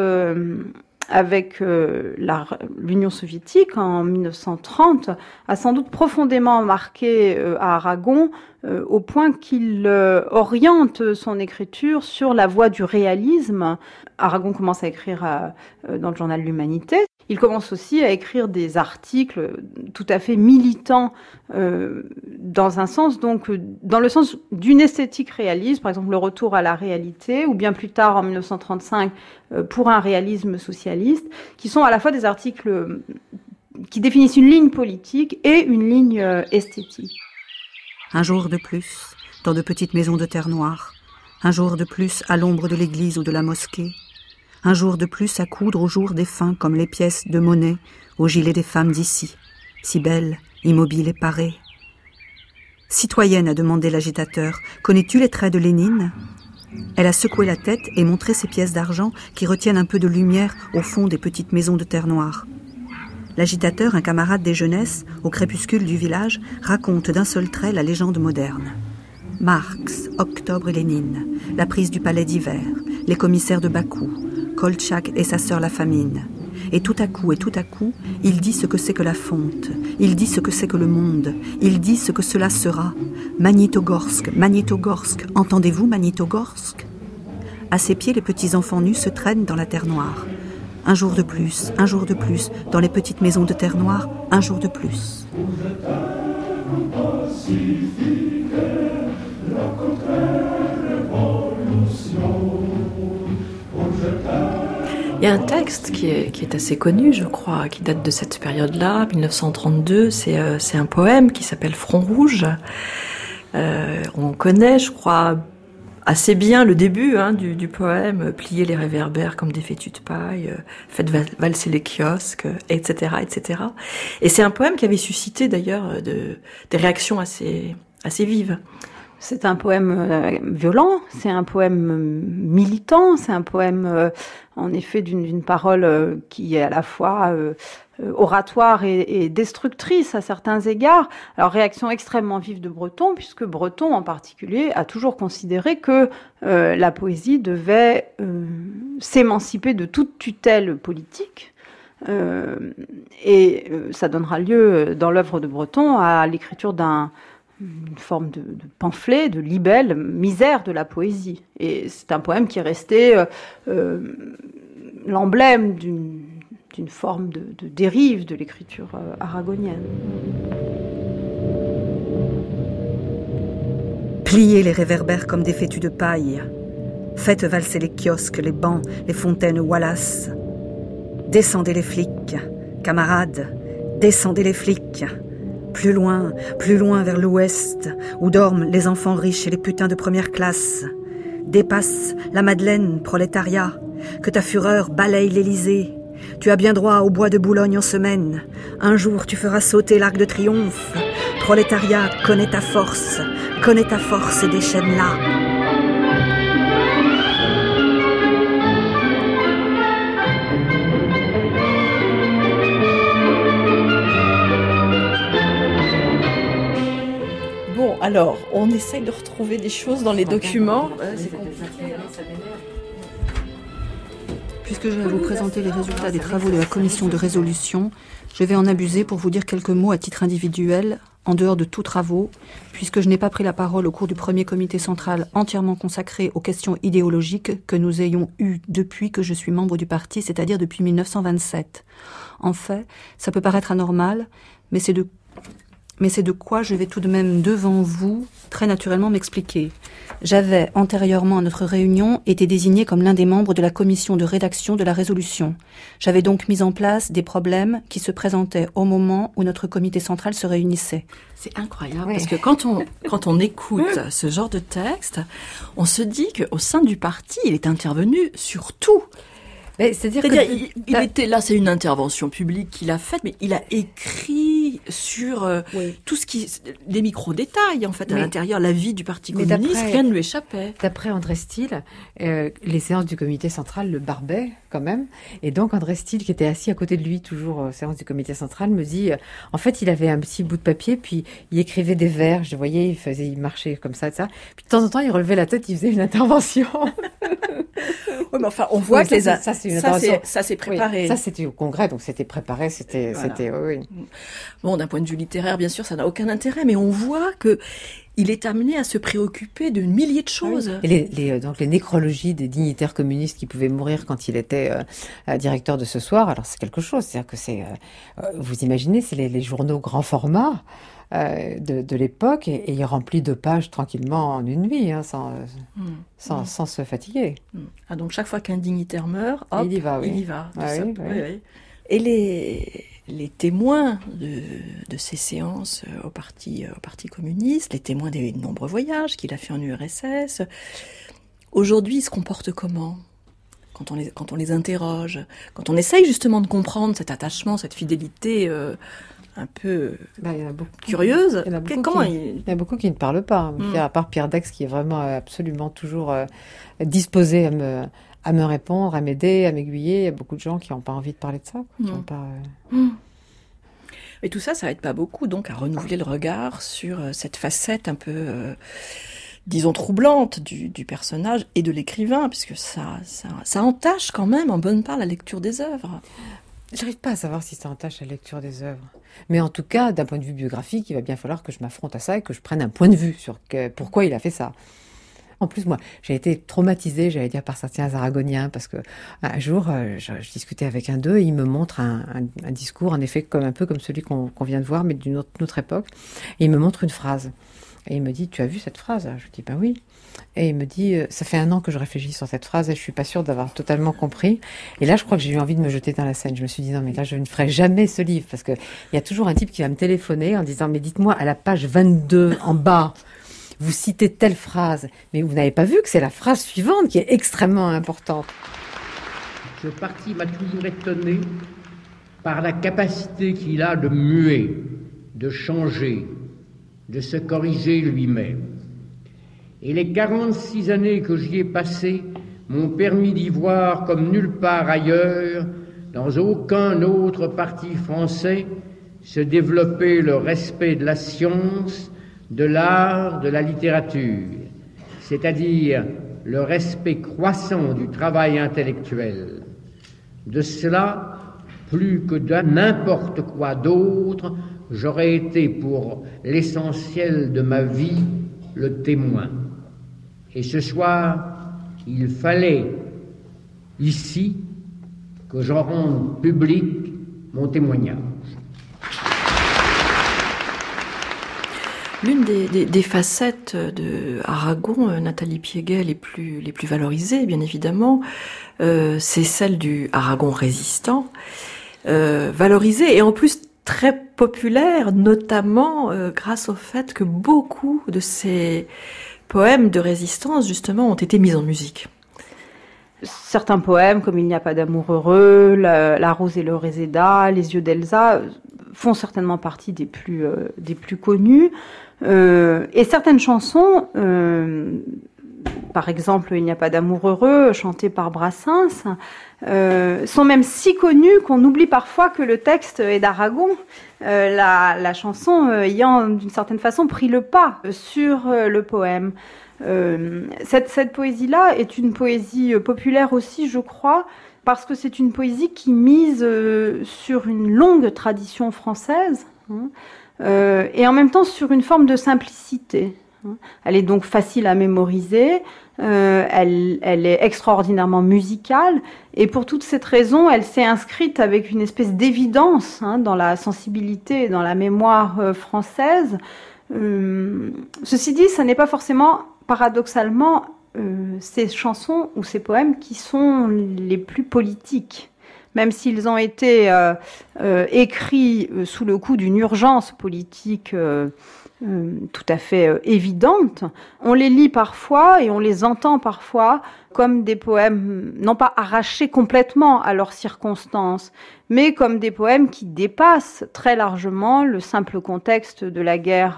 Speaker 10: avec l'Union soviétique en 1930 a sans doute profondément marqué à Aragon au point qu'il oriente son écriture sur la voie du réalisme. Aragon commence à écrire dans le journal L'Humanité. Il commence aussi à écrire des articles tout à fait militants dans un sens, donc dans le sens d'une esthétique réaliste, par exemple le retour à la réalité, ou bien plus tard en 1935 pour un réalisme socialiste, qui sont à la fois des articles qui définissent une ligne politique et une ligne esthétique.
Speaker 8: Un jour de plus, dans de petites maisons de terre noire, un jour de plus à l'ombre de l'église ou de la mosquée, un jour de plus à coudre au jour des fins comme les pièces de monnaie au gilet des femmes d'ici, si belles, immobiles et parées. Citoyenne, a demandé l'agitateur, connais-tu les traits de Lénine ? Elle a secoué la tête et montré ses pièces d'argent qui retiennent un peu de lumière au fond des petites maisons de terre noire. L'agitateur, un camarade des jeunesses, au crépuscule du village, raconte d'un seul trait la légende moderne. Marx, Octobre et Lénine, la prise du palais d'hiver, les commissaires de Bakou, Koltchak et sa sœur la famine. Et tout à coup, il dit ce que c'est que la fonte, il dit ce que c'est que le monde, il dit ce que cela sera. Magnitogorsk, Magnitogorsk, entendez-vous Magnitogorsk ? À ses pieds, les petits enfants nus se traînent dans la terre noire. Un jour de plus, dans les petites maisons de terre noire, un jour de plus.
Speaker 9: Il y a un texte qui est assez connu, je crois, qui date de cette période-là, 1932. C'est un poème qui s'appelle Front Rouge. On connaît, je crois, assez bien le début du poème, pliez les réverbères comme des fétus de paille, faites valser les kiosques, etc., etc. Et c'est un poème qui avait suscité d'ailleurs des réactions assez vives.
Speaker 10: C'est un poème violent, c'est un poème militant, c'est un poème en effet d'une parole qui est à la fois oratoire et destructrice à certains égards. Alors réaction extrêmement vive de Breton, puisque Breton en particulier a toujours considéré que la poésie devait s'émanciper de toute tutelle politique. Et ça donnera lieu dans l'œuvre de Breton à l'écriture une forme de pamphlet, de libelle, misère de la poésie. Et c'est un poème qui est resté l'emblème d'une forme de dérive de l'écriture aragonienne.
Speaker 8: Pliez les réverbères comme des fétus de paille. Faites valser les kiosques, les bancs, les fontaines Wallace. Descendez les flics, camarades, descendez les flics. Plus loin vers l'ouest, où dorment les enfants riches et les putains de première classe. Dépasse la Madeleine, prolétariat, que ta fureur balaye l'Élysée. Tu as bien droit au bois de Boulogne en semaine. Un jour tu feras sauter l'Arc de Triomphe. Prolétariat, connais ta force et déchaîne-la.
Speaker 9: Alors, on essaye de retrouver des choses dans les documents.
Speaker 8: Puisque je vais vous présenter les résultats des travaux de la commission de résolution, je vais en abuser pour vous dire quelques mots à titre individuel en dehors de tous travaux, puisque je n'ai pas pris la parole au cours du premier comité central entièrement consacré aux questions idéologiques que nous ayons eues depuis que je suis membre du parti, c'est-à-dire depuis 1927. En fait, ça peut paraître anormal, mais c'est de quoi je vais tout de même devant vous très naturellement m'expliquer. J'avais, antérieurement à notre réunion, été désigné comme l'un des membres de la commission de rédaction de la résolution. J'avais donc mis en place des problèmes qui se présentaient au moment où notre comité central se réunissait.
Speaker 6: C'est incroyable, parce que quand on écoute ce genre de texte, on se dit qu'au sein du parti, il est intervenu sur tout. C'est-à-dire il était là, c'est une intervention publique qu'il a faite, mais il a écrit sur tout ce qui, des micro-détails en fait à l'intérieur, la vie du Parti communiste, rien ne lui échappait.
Speaker 5: D'après André Stille, les séances du comité central le barbaient quand même, et donc André Stille, qui était assis à côté de lui toujours aux séances du comité central, me dit, en fait il avait un petit bout de papier, puis il écrivait des vers, je le voyais, il marchait comme ça, puis de temps en temps il relevait la tête, il faisait une intervention.
Speaker 6: Oui, mais enfin, on voit que
Speaker 5: ça
Speaker 6: c'est préparé.
Speaker 5: Ça, c'était au congrès, donc c'était préparé, oui.
Speaker 6: Bon, d'un point de vue littéraire, bien sûr, ça n'a aucun intérêt, mais on voit que il est amené à se préoccuper de milliers de choses.
Speaker 5: Et donc les nécrologies des dignitaires communistes qui pouvaient mourir quand il était directeur de Ce Soir, alors c'est quelque chose, c'est-à-dire que c'est, vous imaginez, c'est les journaux grand format de l'époque, et il remplit 2 pages tranquillement en une nuit, hein, sans se fatiguer.
Speaker 6: Ah, donc chaque fois qu'un dignitaire meurt, hop, il y va.
Speaker 5: Oui.
Speaker 6: Et les témoins de ces séances au parti communiste, les témoins des nombreux voyages qu'il a fait en URSS, aujourd'hui ils se comportent comment ? Quand on les interroge, quand on essaye justement de comprendre cet attachement, cette fidélité un peu curieuse.
Speaker 5: Il y a beaucoup qui ne parlent pas. À part Pierre Dax qui est vraiment absolument toujours disposé à me répondre, à m'aider, à m'aiguiller. Il y a beaucoup de gens qui n'ont pas envie de parler de ça.
Speaker 6: Mais tout ça aide pas beaucoup donc à renouveler le regard sur cette facette un peu, disons, troublante du personnage et de l'écrivain, puisque ça entache quand même en bonne part la lecture des œuvres.
Speaker 5: J'arrive pas à savoir si ça entache la lecture des œuvres. Mais en tout cas, d'un point de vue biographique, il va bien falloir que je m'affronte à ça et que je prenne un point de vue sur pourquoi il a fait ça. En plus, moi, j'ai été traumatisée, j'allais dire, par certains Aragoniens, parce que un jour, je discutais avec un d'eux, et il me montre un discours, en effet, un peu comme celui qu'on vient de voir, mais d'une autre époque. Et il me montre une phrase. Et il me dit, tu as vu cette phrase ? Je lui dis, ben oui. Et il me dit, ça fait 1 an que je réfléchis sur cette phrase et je suis pas sûre d'avoir totalement compris. Et là, je crois que j'ai eu envie de me jeter dans la Seine. Je me suis dit, non, mais là, je ne ferai jamais ce livre, parce que il y a toujours un type qui va me téléphoner en disant, mais dites-moi, à la page 22, en bas, vous citez telle phrase, mais vous n'avez pas vu que c'est la phrase suivante qui est extrêmement importante.
Speaker 15: Ce parti m'a toujours étonné par la capacité qu'il a de muer, de changer, de se corriger lui-même. Et les 46 années que j'y ai passées m'ont permis d'y voir comme nulle part ailleurs, dans aucun autre parti français, se développer le respect de la science, de l'art, de la littérature, c'est-à-dire le respect croissant du travail intellectuel. De cela, plus que de n'importe quoi d'autre, j'aurais été pour l'essentiel de ma vie le témoin. Et ce soir, il fallait, ici, que j'en rende public mon témoignage.
Speaker 6: L'une des facettes de Aragon, Nathalie Piéguet, les plus valorisées, bien évidemment, c'est celle du Aragon résistant, valorisée et en plus très populaire, notamment grâce au fait que beaucoup de ces poèmes de résistance, justement, ont été mis en musique.
Speaker 10: Certains poèmes, comme Il n'y a pas d'amour heureux, La rose et le réséda, Les yeux d'Elsa, font certainement partie des plus connus. Et certaines chansons, par exemple Il n'y a pas d'amour heureux, chantée par Brassens, sont même si connues qu'on oublie parfois que le texte est d'Aragon, la chanson ayant d'une certaine façon pris le pas sur le poème. Cette poésie-là est une poésie populaire aussi, je crois, parce que c'est une poésie qui mise sur une longue tradition française, et en même temps sur une forme de simplicité. Elle est donc facile à mémoriser, elle est extraordinairement musicale, et pour toute cette raison, elle s'est inscrite avec une espèce d'évidence dans la sensibilité et dans la mémoire française. Ceci dit, ça n'est pas forcément, paradoxalement, ces chansons ou ces poèmes qui sont les plus politiques. Même s'ils ont été écrits sous le coup d'une urgence politique tout à fait évidente, on les lit parfois et on les entend parfois comme des poèmes, non pas arrachés complètement à leurs circonstances, mais comme des poèmes qui dépassent très largement le simple contexte de la guerre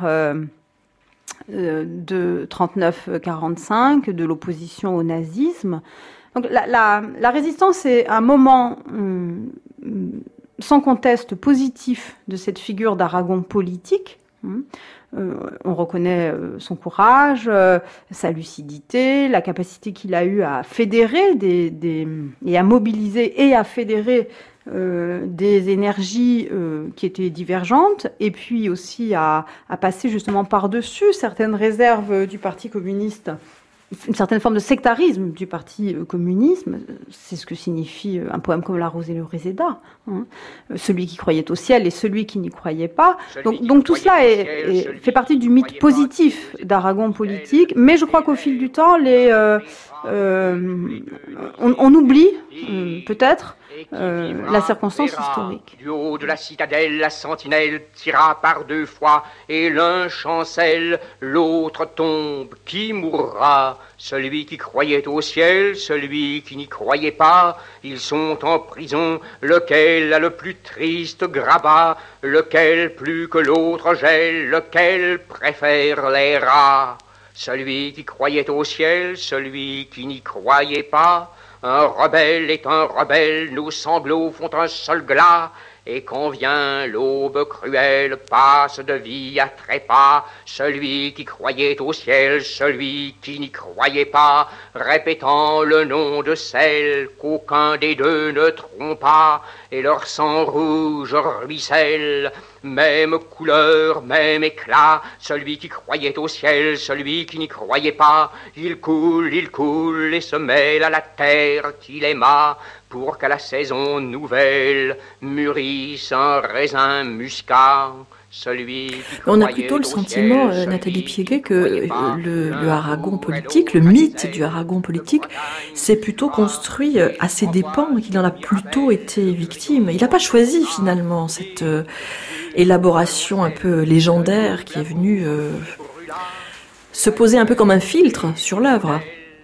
Speaker 10: de 39-45, de l'opposition au nazisme. Donc la résistance est un moment sans conteste positif de cette figure d'Aragon politique. On reconnaît son courage, sa lucidité, la capacité qu'il a eue à fédérer et à mobiliser et à fédérer des énergies qui étaient divergentes, et puis aussi à passer justement par-dessus certaines réserves du Parti communiste, une certaine forme de sectarisme du Parti communisme. C'est ce que signifie un poème comme La Rose et le Réséda, celui qui croyait au ciel et celui qui n'y croyait pas. Donc tout cela fait partie du mythe positif d'Aragon politique, mais je crois qu'au fil du temps, on oublie peut-être la circonstance historique.
Speaker 3: Du haut de la citadelle, la sentinelle tira par 2 fois, et l'un chancelle, l'autre tombe. Qui mourra? Celui qui croyait au ciel, celui qui n'y croyait pas. Ils sont en prison, lequel a le plus triste grabat, lequel plus que l'autre gèle, lequel préfère les rats. Celui qui croyait au ciel, celui qui n'y croyait pas. Un rebelle est un rebelle, nos sanglots font un seul glas, et quand vient l'aube cruelle, passe de vie à trépas, celui qui croyait au ciel, celui qui n'y croyait pas, répétant le nom de celle qu'aucun des deux ne trompa, et leur sang rouge ruisselle, même couleur, même éclat, celui qui croyait au ciel, celui qui n'y croyait pas, il coule, et se mêle à la terre qu'il aima, pour qu'à la saison nouvelle mûrisse un raisin muscat.
Speaker 9: On a plutôt le sentiment, Nathalie Piéguet, que le Aragon politique, le mythe du Aragon politique, s'est plutôt construit à ses dépens, qu'il en a plutôt été victime. Il n'a pas choisi finalement cette élaboration un peu légendaire qui est venue se poser un peu comme un filtre sur l'œuvre.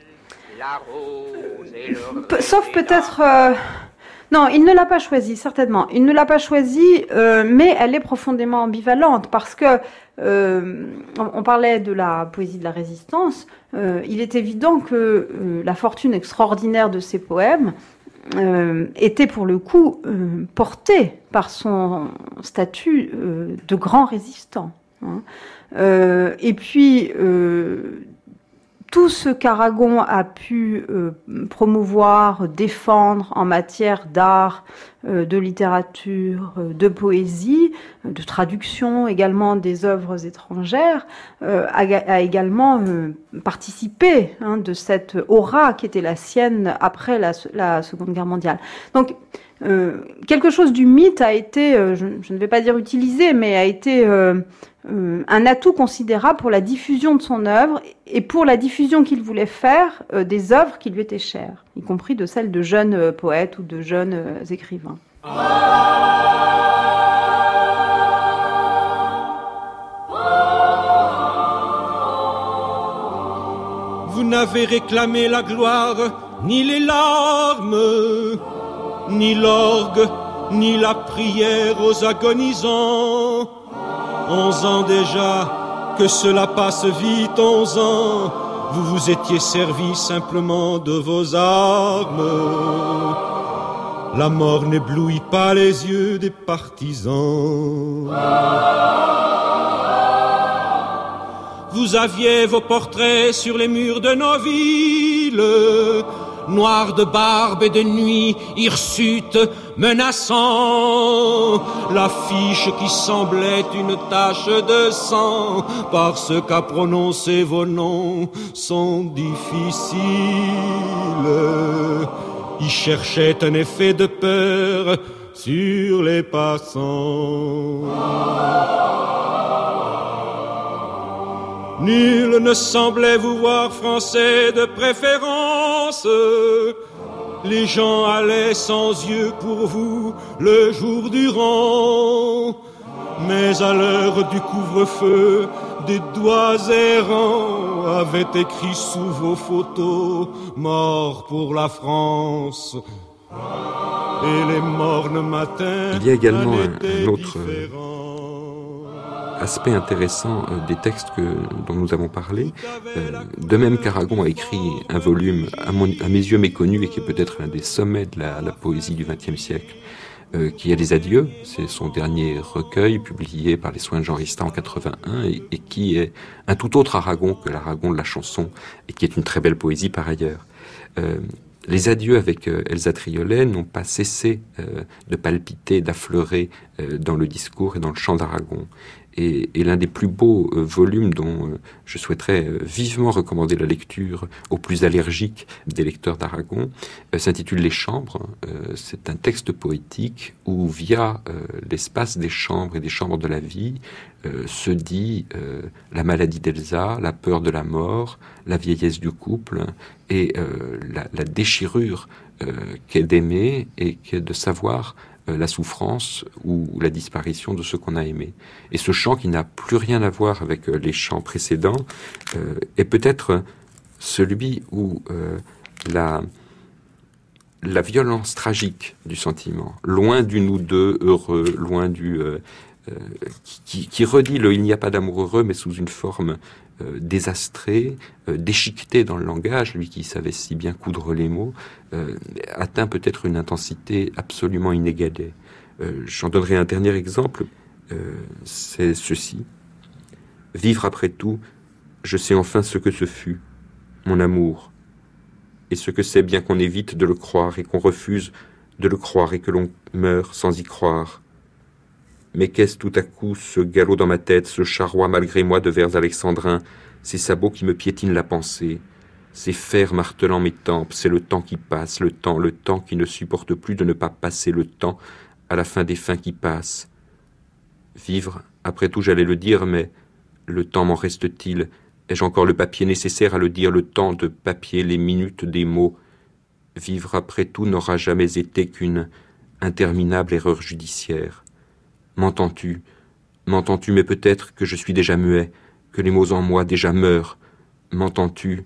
Speaker 10: Sauf peut-être... Non, il ne l'a pas choisi, certainement. Il ne l'a pas choisi, mais elle est profondément ambivalente, parce que on parlait de la poésie de la résistance. Il est évident que la fortune extraordinaire de ces poèmes était pour le coup portée par son statut de grand résistant. Et puis... tout ce qu'Aragon a pu promouvoir, défendre en matière d'art, de littérature, de poésie, de traduction également des œuvres étrangères, a également participé de cette aura qui était la sienne après la Seconde Guerre mondiale. Donc, quelque chose du mythe a été, je ne vais pas dire utilisé, mais a été un atout considérable pour la diffusion de son œuvre et pour la diffusion qu'il voulait faire des œuvres qui lui étaient chères, y compris de celles de jeunes poètes ou de jeunes écrivains.
Speaker 13: Vous n'avez réclamé la gloire, ni les larmes, ni l'orgue, ni la prière aux agonisants. 11 ans déjà, que cela passe vite, 11 ans, vous vous étiez servi simplement de vos armes. La mort n'éblouit pas les yeux des partisans. Vous aviez vos portraits sur les murs de nos villes, noir de barbe et de nuit, hirsute, menaçant, l'affiche qui semblait une tache de sang, parce qu'à prononcer vos noms sont difficiles. Il cherchait un effet de peur sur les passants. Nul ne semblait vous voir français de préférence. Les gens allaient sans yeux pour vous le jour durant. Mais à l'heure du couvre-feu, des doigts errants avaient écrit sous vos photos « Mort pour la France ». Et les mornes matins.
Speaker 7: Il y a également un autre aspect intéressant des textes dont nous avons parlé. De même qu'Aragon a écrit un volume à mes yeux méconnu et qui est peut-être l'un des sommets de la poésie du XXe siècle, qui est Les Adieux. C'est son dernier recueil publié par les Soins de Jean Ristat en 81 et qui est un tout autre Aragon que l'Aragon de la chanson et qui est une très belle poésie par ailleurs. Les adieux avec Elsa Triolet n'ont pas cessé de palpiter, d'affleurer dans le discours et dans le chant d'Aragon. Et l'un des plus beaux volumes dont je souhaiterais vivement recommander la lecture aux plus allergiques des lecteurs d'Aragon s'intitule Les Chambres. C'est un texte poétique où, via l'espace des chambres et des chambres de la vie, se dit la maladie d'Elsa, la peur de la mort, la vieillesse du couple et la déchirure qu'est d'aimer et qu'est de savoir la souffrance ou la disparition de ce qu'on a aimé. Et ce chant qui n'a plus rien à voir avec les chants précédents est peut-être celui où la violence tragique du sentiment, loin du nous deux heureux, loin du qui redit le « il n'y a pas d'amour heureux » mais sous une forme désastré, déchiqueté dans le langage, lui qui savait si bien coudre les mots, atteint peut-être une intensité absolument inégalée. J'en donnerai un dernier exemple, c'est ceci. Vivre après tout, je sais enfin ce que ce fut, mon amour, et ce que c'est bien qu'on évite de le croire et qu'on refuse de le croire et que l'on meurt sans y croire. Mais qu'est-ce tout à coup ce galop dans ma tête, ce charroi malgré moi de vers alexandrins, ces sabots qui me piétinent la pensée, ces fers martelant mes tempes, c'est le temps qui passe, le temps qui ne supporte plus de ne pas passer le temps à la fin des fins qui passent. Vivre, après tout j'allais le dire, mais le temps m'en reste-t-il? Ai-je encore le papier nécessaire à le dire, le temps de papier, les minutes des mots? Vivre après tout n'aura jamais été qu'une interminable erreur judiciaire. M'entends-tu, mais peut-être que je suis déjà muet, que les mots en moi déjà meurent. M'entends-tu?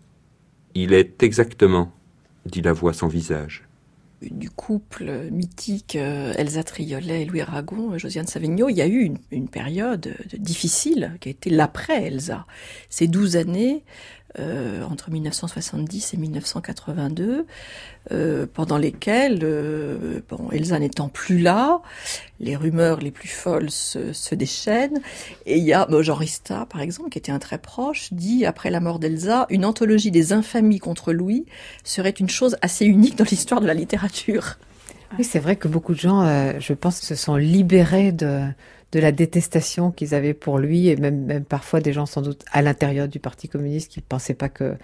Speaker 7: Il est exactement, dit la voix sans visage.
Speaker 9: Du couple mythique Elsa Triolet et Louis Aragon, Josiane Savigno, il y a eu une période difficile qui a été l'après-Elsa. Ces 12 années, entre 1970 et 1982, pendant lesquelles, Elsa n'étant plus là, les rumeurs les plus folles se déchaînent. Et il y a Jean Ristat, par exemple, qui était un très proche, dit, après la mort d'Elsa, une anthologie des infamies contre Louis serait une chose assez unique dans l'histoire de la littérature.
Speaker 5: Oui, c'est vrai que beaucoup de gens, je pense, se sont libérés de la détestation qu'ils avaient pour lui, et même parfois des gens sans doute à l'intérieur du Parti communiste qui ne pensaient pas que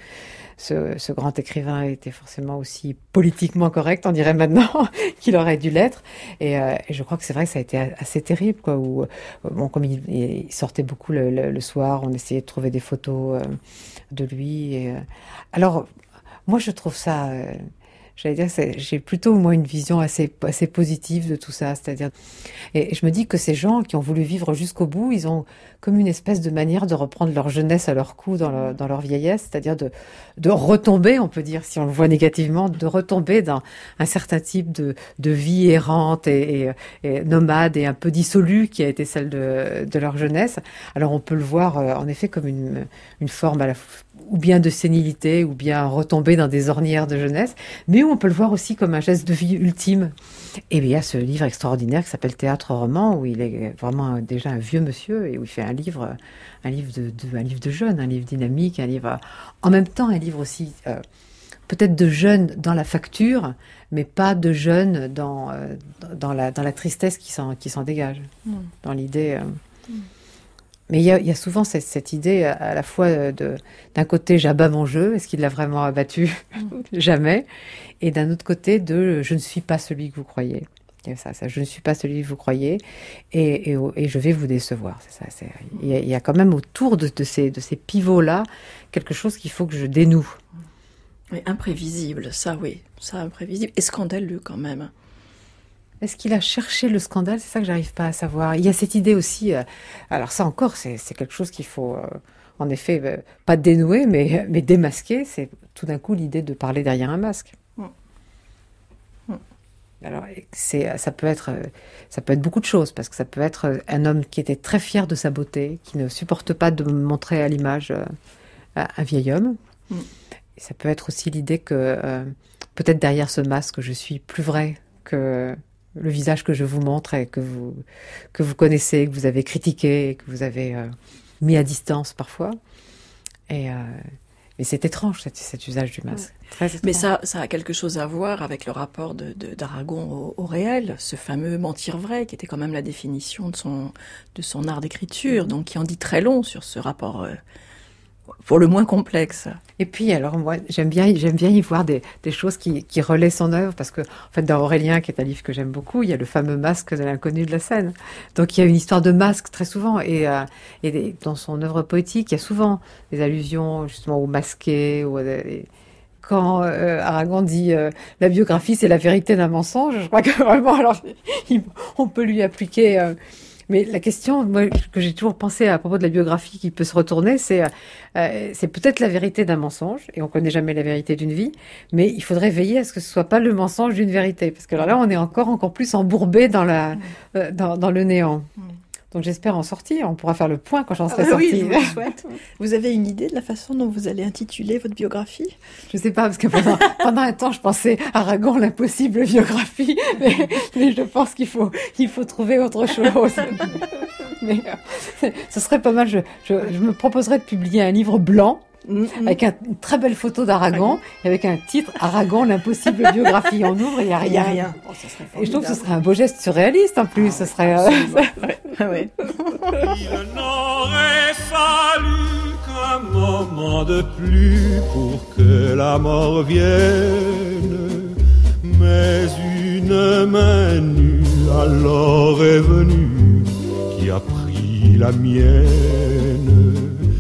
Speaker 5: ce grand écrivain était forcément aussi politiquement correct, on dirait maintenant, qu'il aurait dû l'être. Et je crois que c'est vrai que ça a été assez terrible, quoi. Où, comme il sortait beaucoup le soir, on essayait de trouver des photos de lui. Alors, moi, je trouve ça... J'allais dire, j'ai plutôt moi une vision assez positive de tout ça, c'est-à-dire, et je me dis que ces gens qui ont voulu vivre jusqu'au bout, ils ont comme une espèce de manière de reprendre leur jeunesse à leur coup dans leur vieillesse, c'est-à-dire de retomber, on peut dire, si on le voit négativement, de retomber dans un certain type de vie errante et nomade et un peu dissolue qui a été celle de leur jeunesse. Alors on peut le voir en effet comme une forme à la ou bien de sénilité, ou bien retomber dans des ornières de jeunesse, mais on peut le voir aussi comme un geste de vie ultime. Et bien, il y a ce livre extraordinaire qui s'appelle Théâtre-roman, où il est vraiment déjà un vieux monsieur, et où il fait un livre de jeune, un livre dynamique, un livre, en même temps, un livre aussi peut-être de jeune dans la facture, mais pas de jeune dans la tristesse qui s'en dégage, dans l'idée... Mais il y a souvent cette idée à la fois d'un côté j'abats mon jeu, est-ce qu'il l'a vraiment abattu? Jamais. Et d'un autre côté je ne suis pas celui que vous croyez. Il y a ça, je ne suis pas celui que vous croyez et je vais vous décevoir. C'est ça. Il y a quand même autour de ces pivots-là quelque chose qu'il faut que je dénoue.
Speaker 9: Oui, imprévisible, ça imprévisible et scandaleux quand même.
Speaker 5: Est-ce qu'il a cherché le scandale? C'est ça que j'arrive pas à savoir. Il y a cette idée aussi, alors ça encore, c'est quelque chose qu'il faut, en effet, pas dénouer, mais démasquer. C'est tout d'un coup l'idée de parler derrière un masque. Alors, ça peut être beaucoup de choses, parce que ça peut être un homme qui était très fier de sa beauté, qui ne supporte pas de montrer à l'image un vieil homme. Et ça peut être aussi l'idée que peut-être derrière ce masque, je suis plus vrai que le visage que je vous montre et que vous connaissez, que vous avez critiqué, que vous avez mis à distance parfois. Et c'est étrange, cet usage du masque. Très étrange.
Speaker 9: Mais ça a quelque chose à voir avec le rapport d'Aragon au réel, ce fameux mentir vrai, qui était quand même la définition de son art d'écriture, donc qui en dit très long sur ce rapport pour le moins complexe.
Speaker 5: Et puis, alors, moi, j'aime bien y voir des choses qui relaient son œuvre, parce que, en fait, dans Aurélien, qui est un livre que j'aime beaucoup, il y a le fameux masque de l'inconnu de la scène. Donc, il y a une histoire de masque très souvent, et dans son œuvre poétique, il y a souvent des allusions, justement, au masqué, quand Aragon dit la biographie, c'est la vérité d'un mensonge, je crois que vraiment, alors, on peut lui appliquer... Mais la question, moi, que j'ai toujours pensé à propos de la biographie qui peut se retourner, c'est peut-être la vérité d'un mensonge, et on connaît jamais la vérité d'une vie, mais il faudrait veiller à ce que ce soit pas le mensonge d'une vérité, parce que alors là, on est encore plus embourbé dans le néant. Donc j'espère en sortir, on pourra faire le point quand j'en serai sortie.
Speaker 9: Oui, je vous le souhaite. Vous avez une idée de la façon dont vous allez intituler votre biographie?
Speaker 5: Je sais pas, parce que pendant un temps, je pensais Aragon, l'impossible biographie, mais je pense qu'il faut trouver autre chose. Mais ce serait pas mal, je me proposerais de publier un livre blanc, avec une très belle photo d'Aragon, avec un titre Aragon, l'impossible biographie. On ouvre et il n'y a rien.
Speaker 9: Il y a rien. Oh,
Speaker 5: et je trouve que ce serait un beau geste surréaliste en plus. Ce serait.
Speaker 9: Ouais.
Speaker 13: Il n'aurait fallu qu'un moment de plus pour que la mort vienne, mais une main nue alors est venue qui a pris la mienne.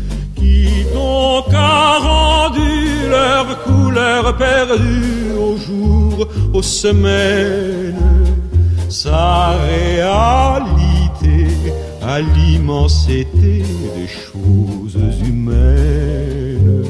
Speaker 13: Donc a rendu leur couleur perdue au jour, aux semaines, sa réalité à l'immensité des choses humaines.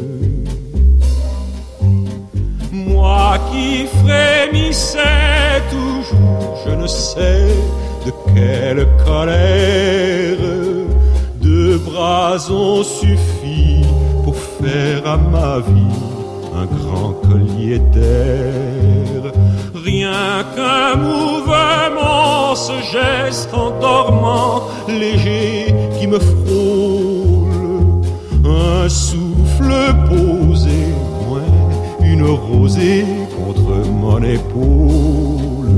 Speaker 13: Moi qui frémissais toujours, je ne sais de quelle colère, deux bras ont suffi pour faire à ma vie un grand collier d'air. Rien qu'un mouvement, ce geste endormant, léger qui me frôle, un souffle posé, moins une rosée contre mon épaule.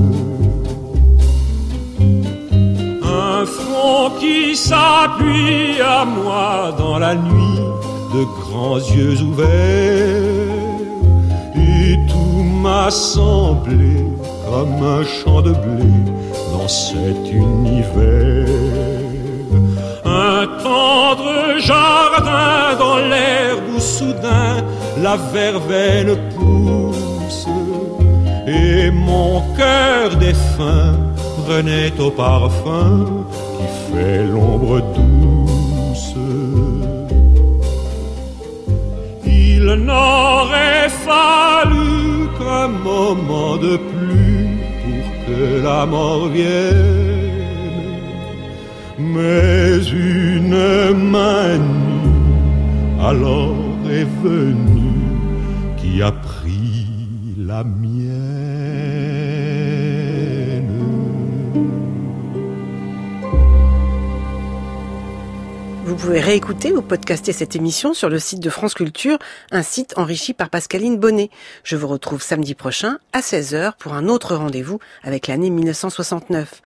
Speaker 13: Un front qui s'appuie à moi dans la nuit, de grands yeux ouverts, et tout m'a semblé comme un champ de blé dans cet univers. Un tendre jardin dans l'herbe où soudain la verveine pousse, et mon cœur défunt renaît au parfum qui fait l'ombre douce. Il n'aurait fallu qu'un moment de plus pour que la mort vienne, mais une main nue alors est venue qui a pris la mienne.
Speaker 1: Vous pouvez réécouter ou podcaster cette émission sur le site de France Culture, un site enrichi par Pascaline Bonnet. Je vous retrouve samedi prochain à 16h pour un autre rendez-vous avec l'année 1969.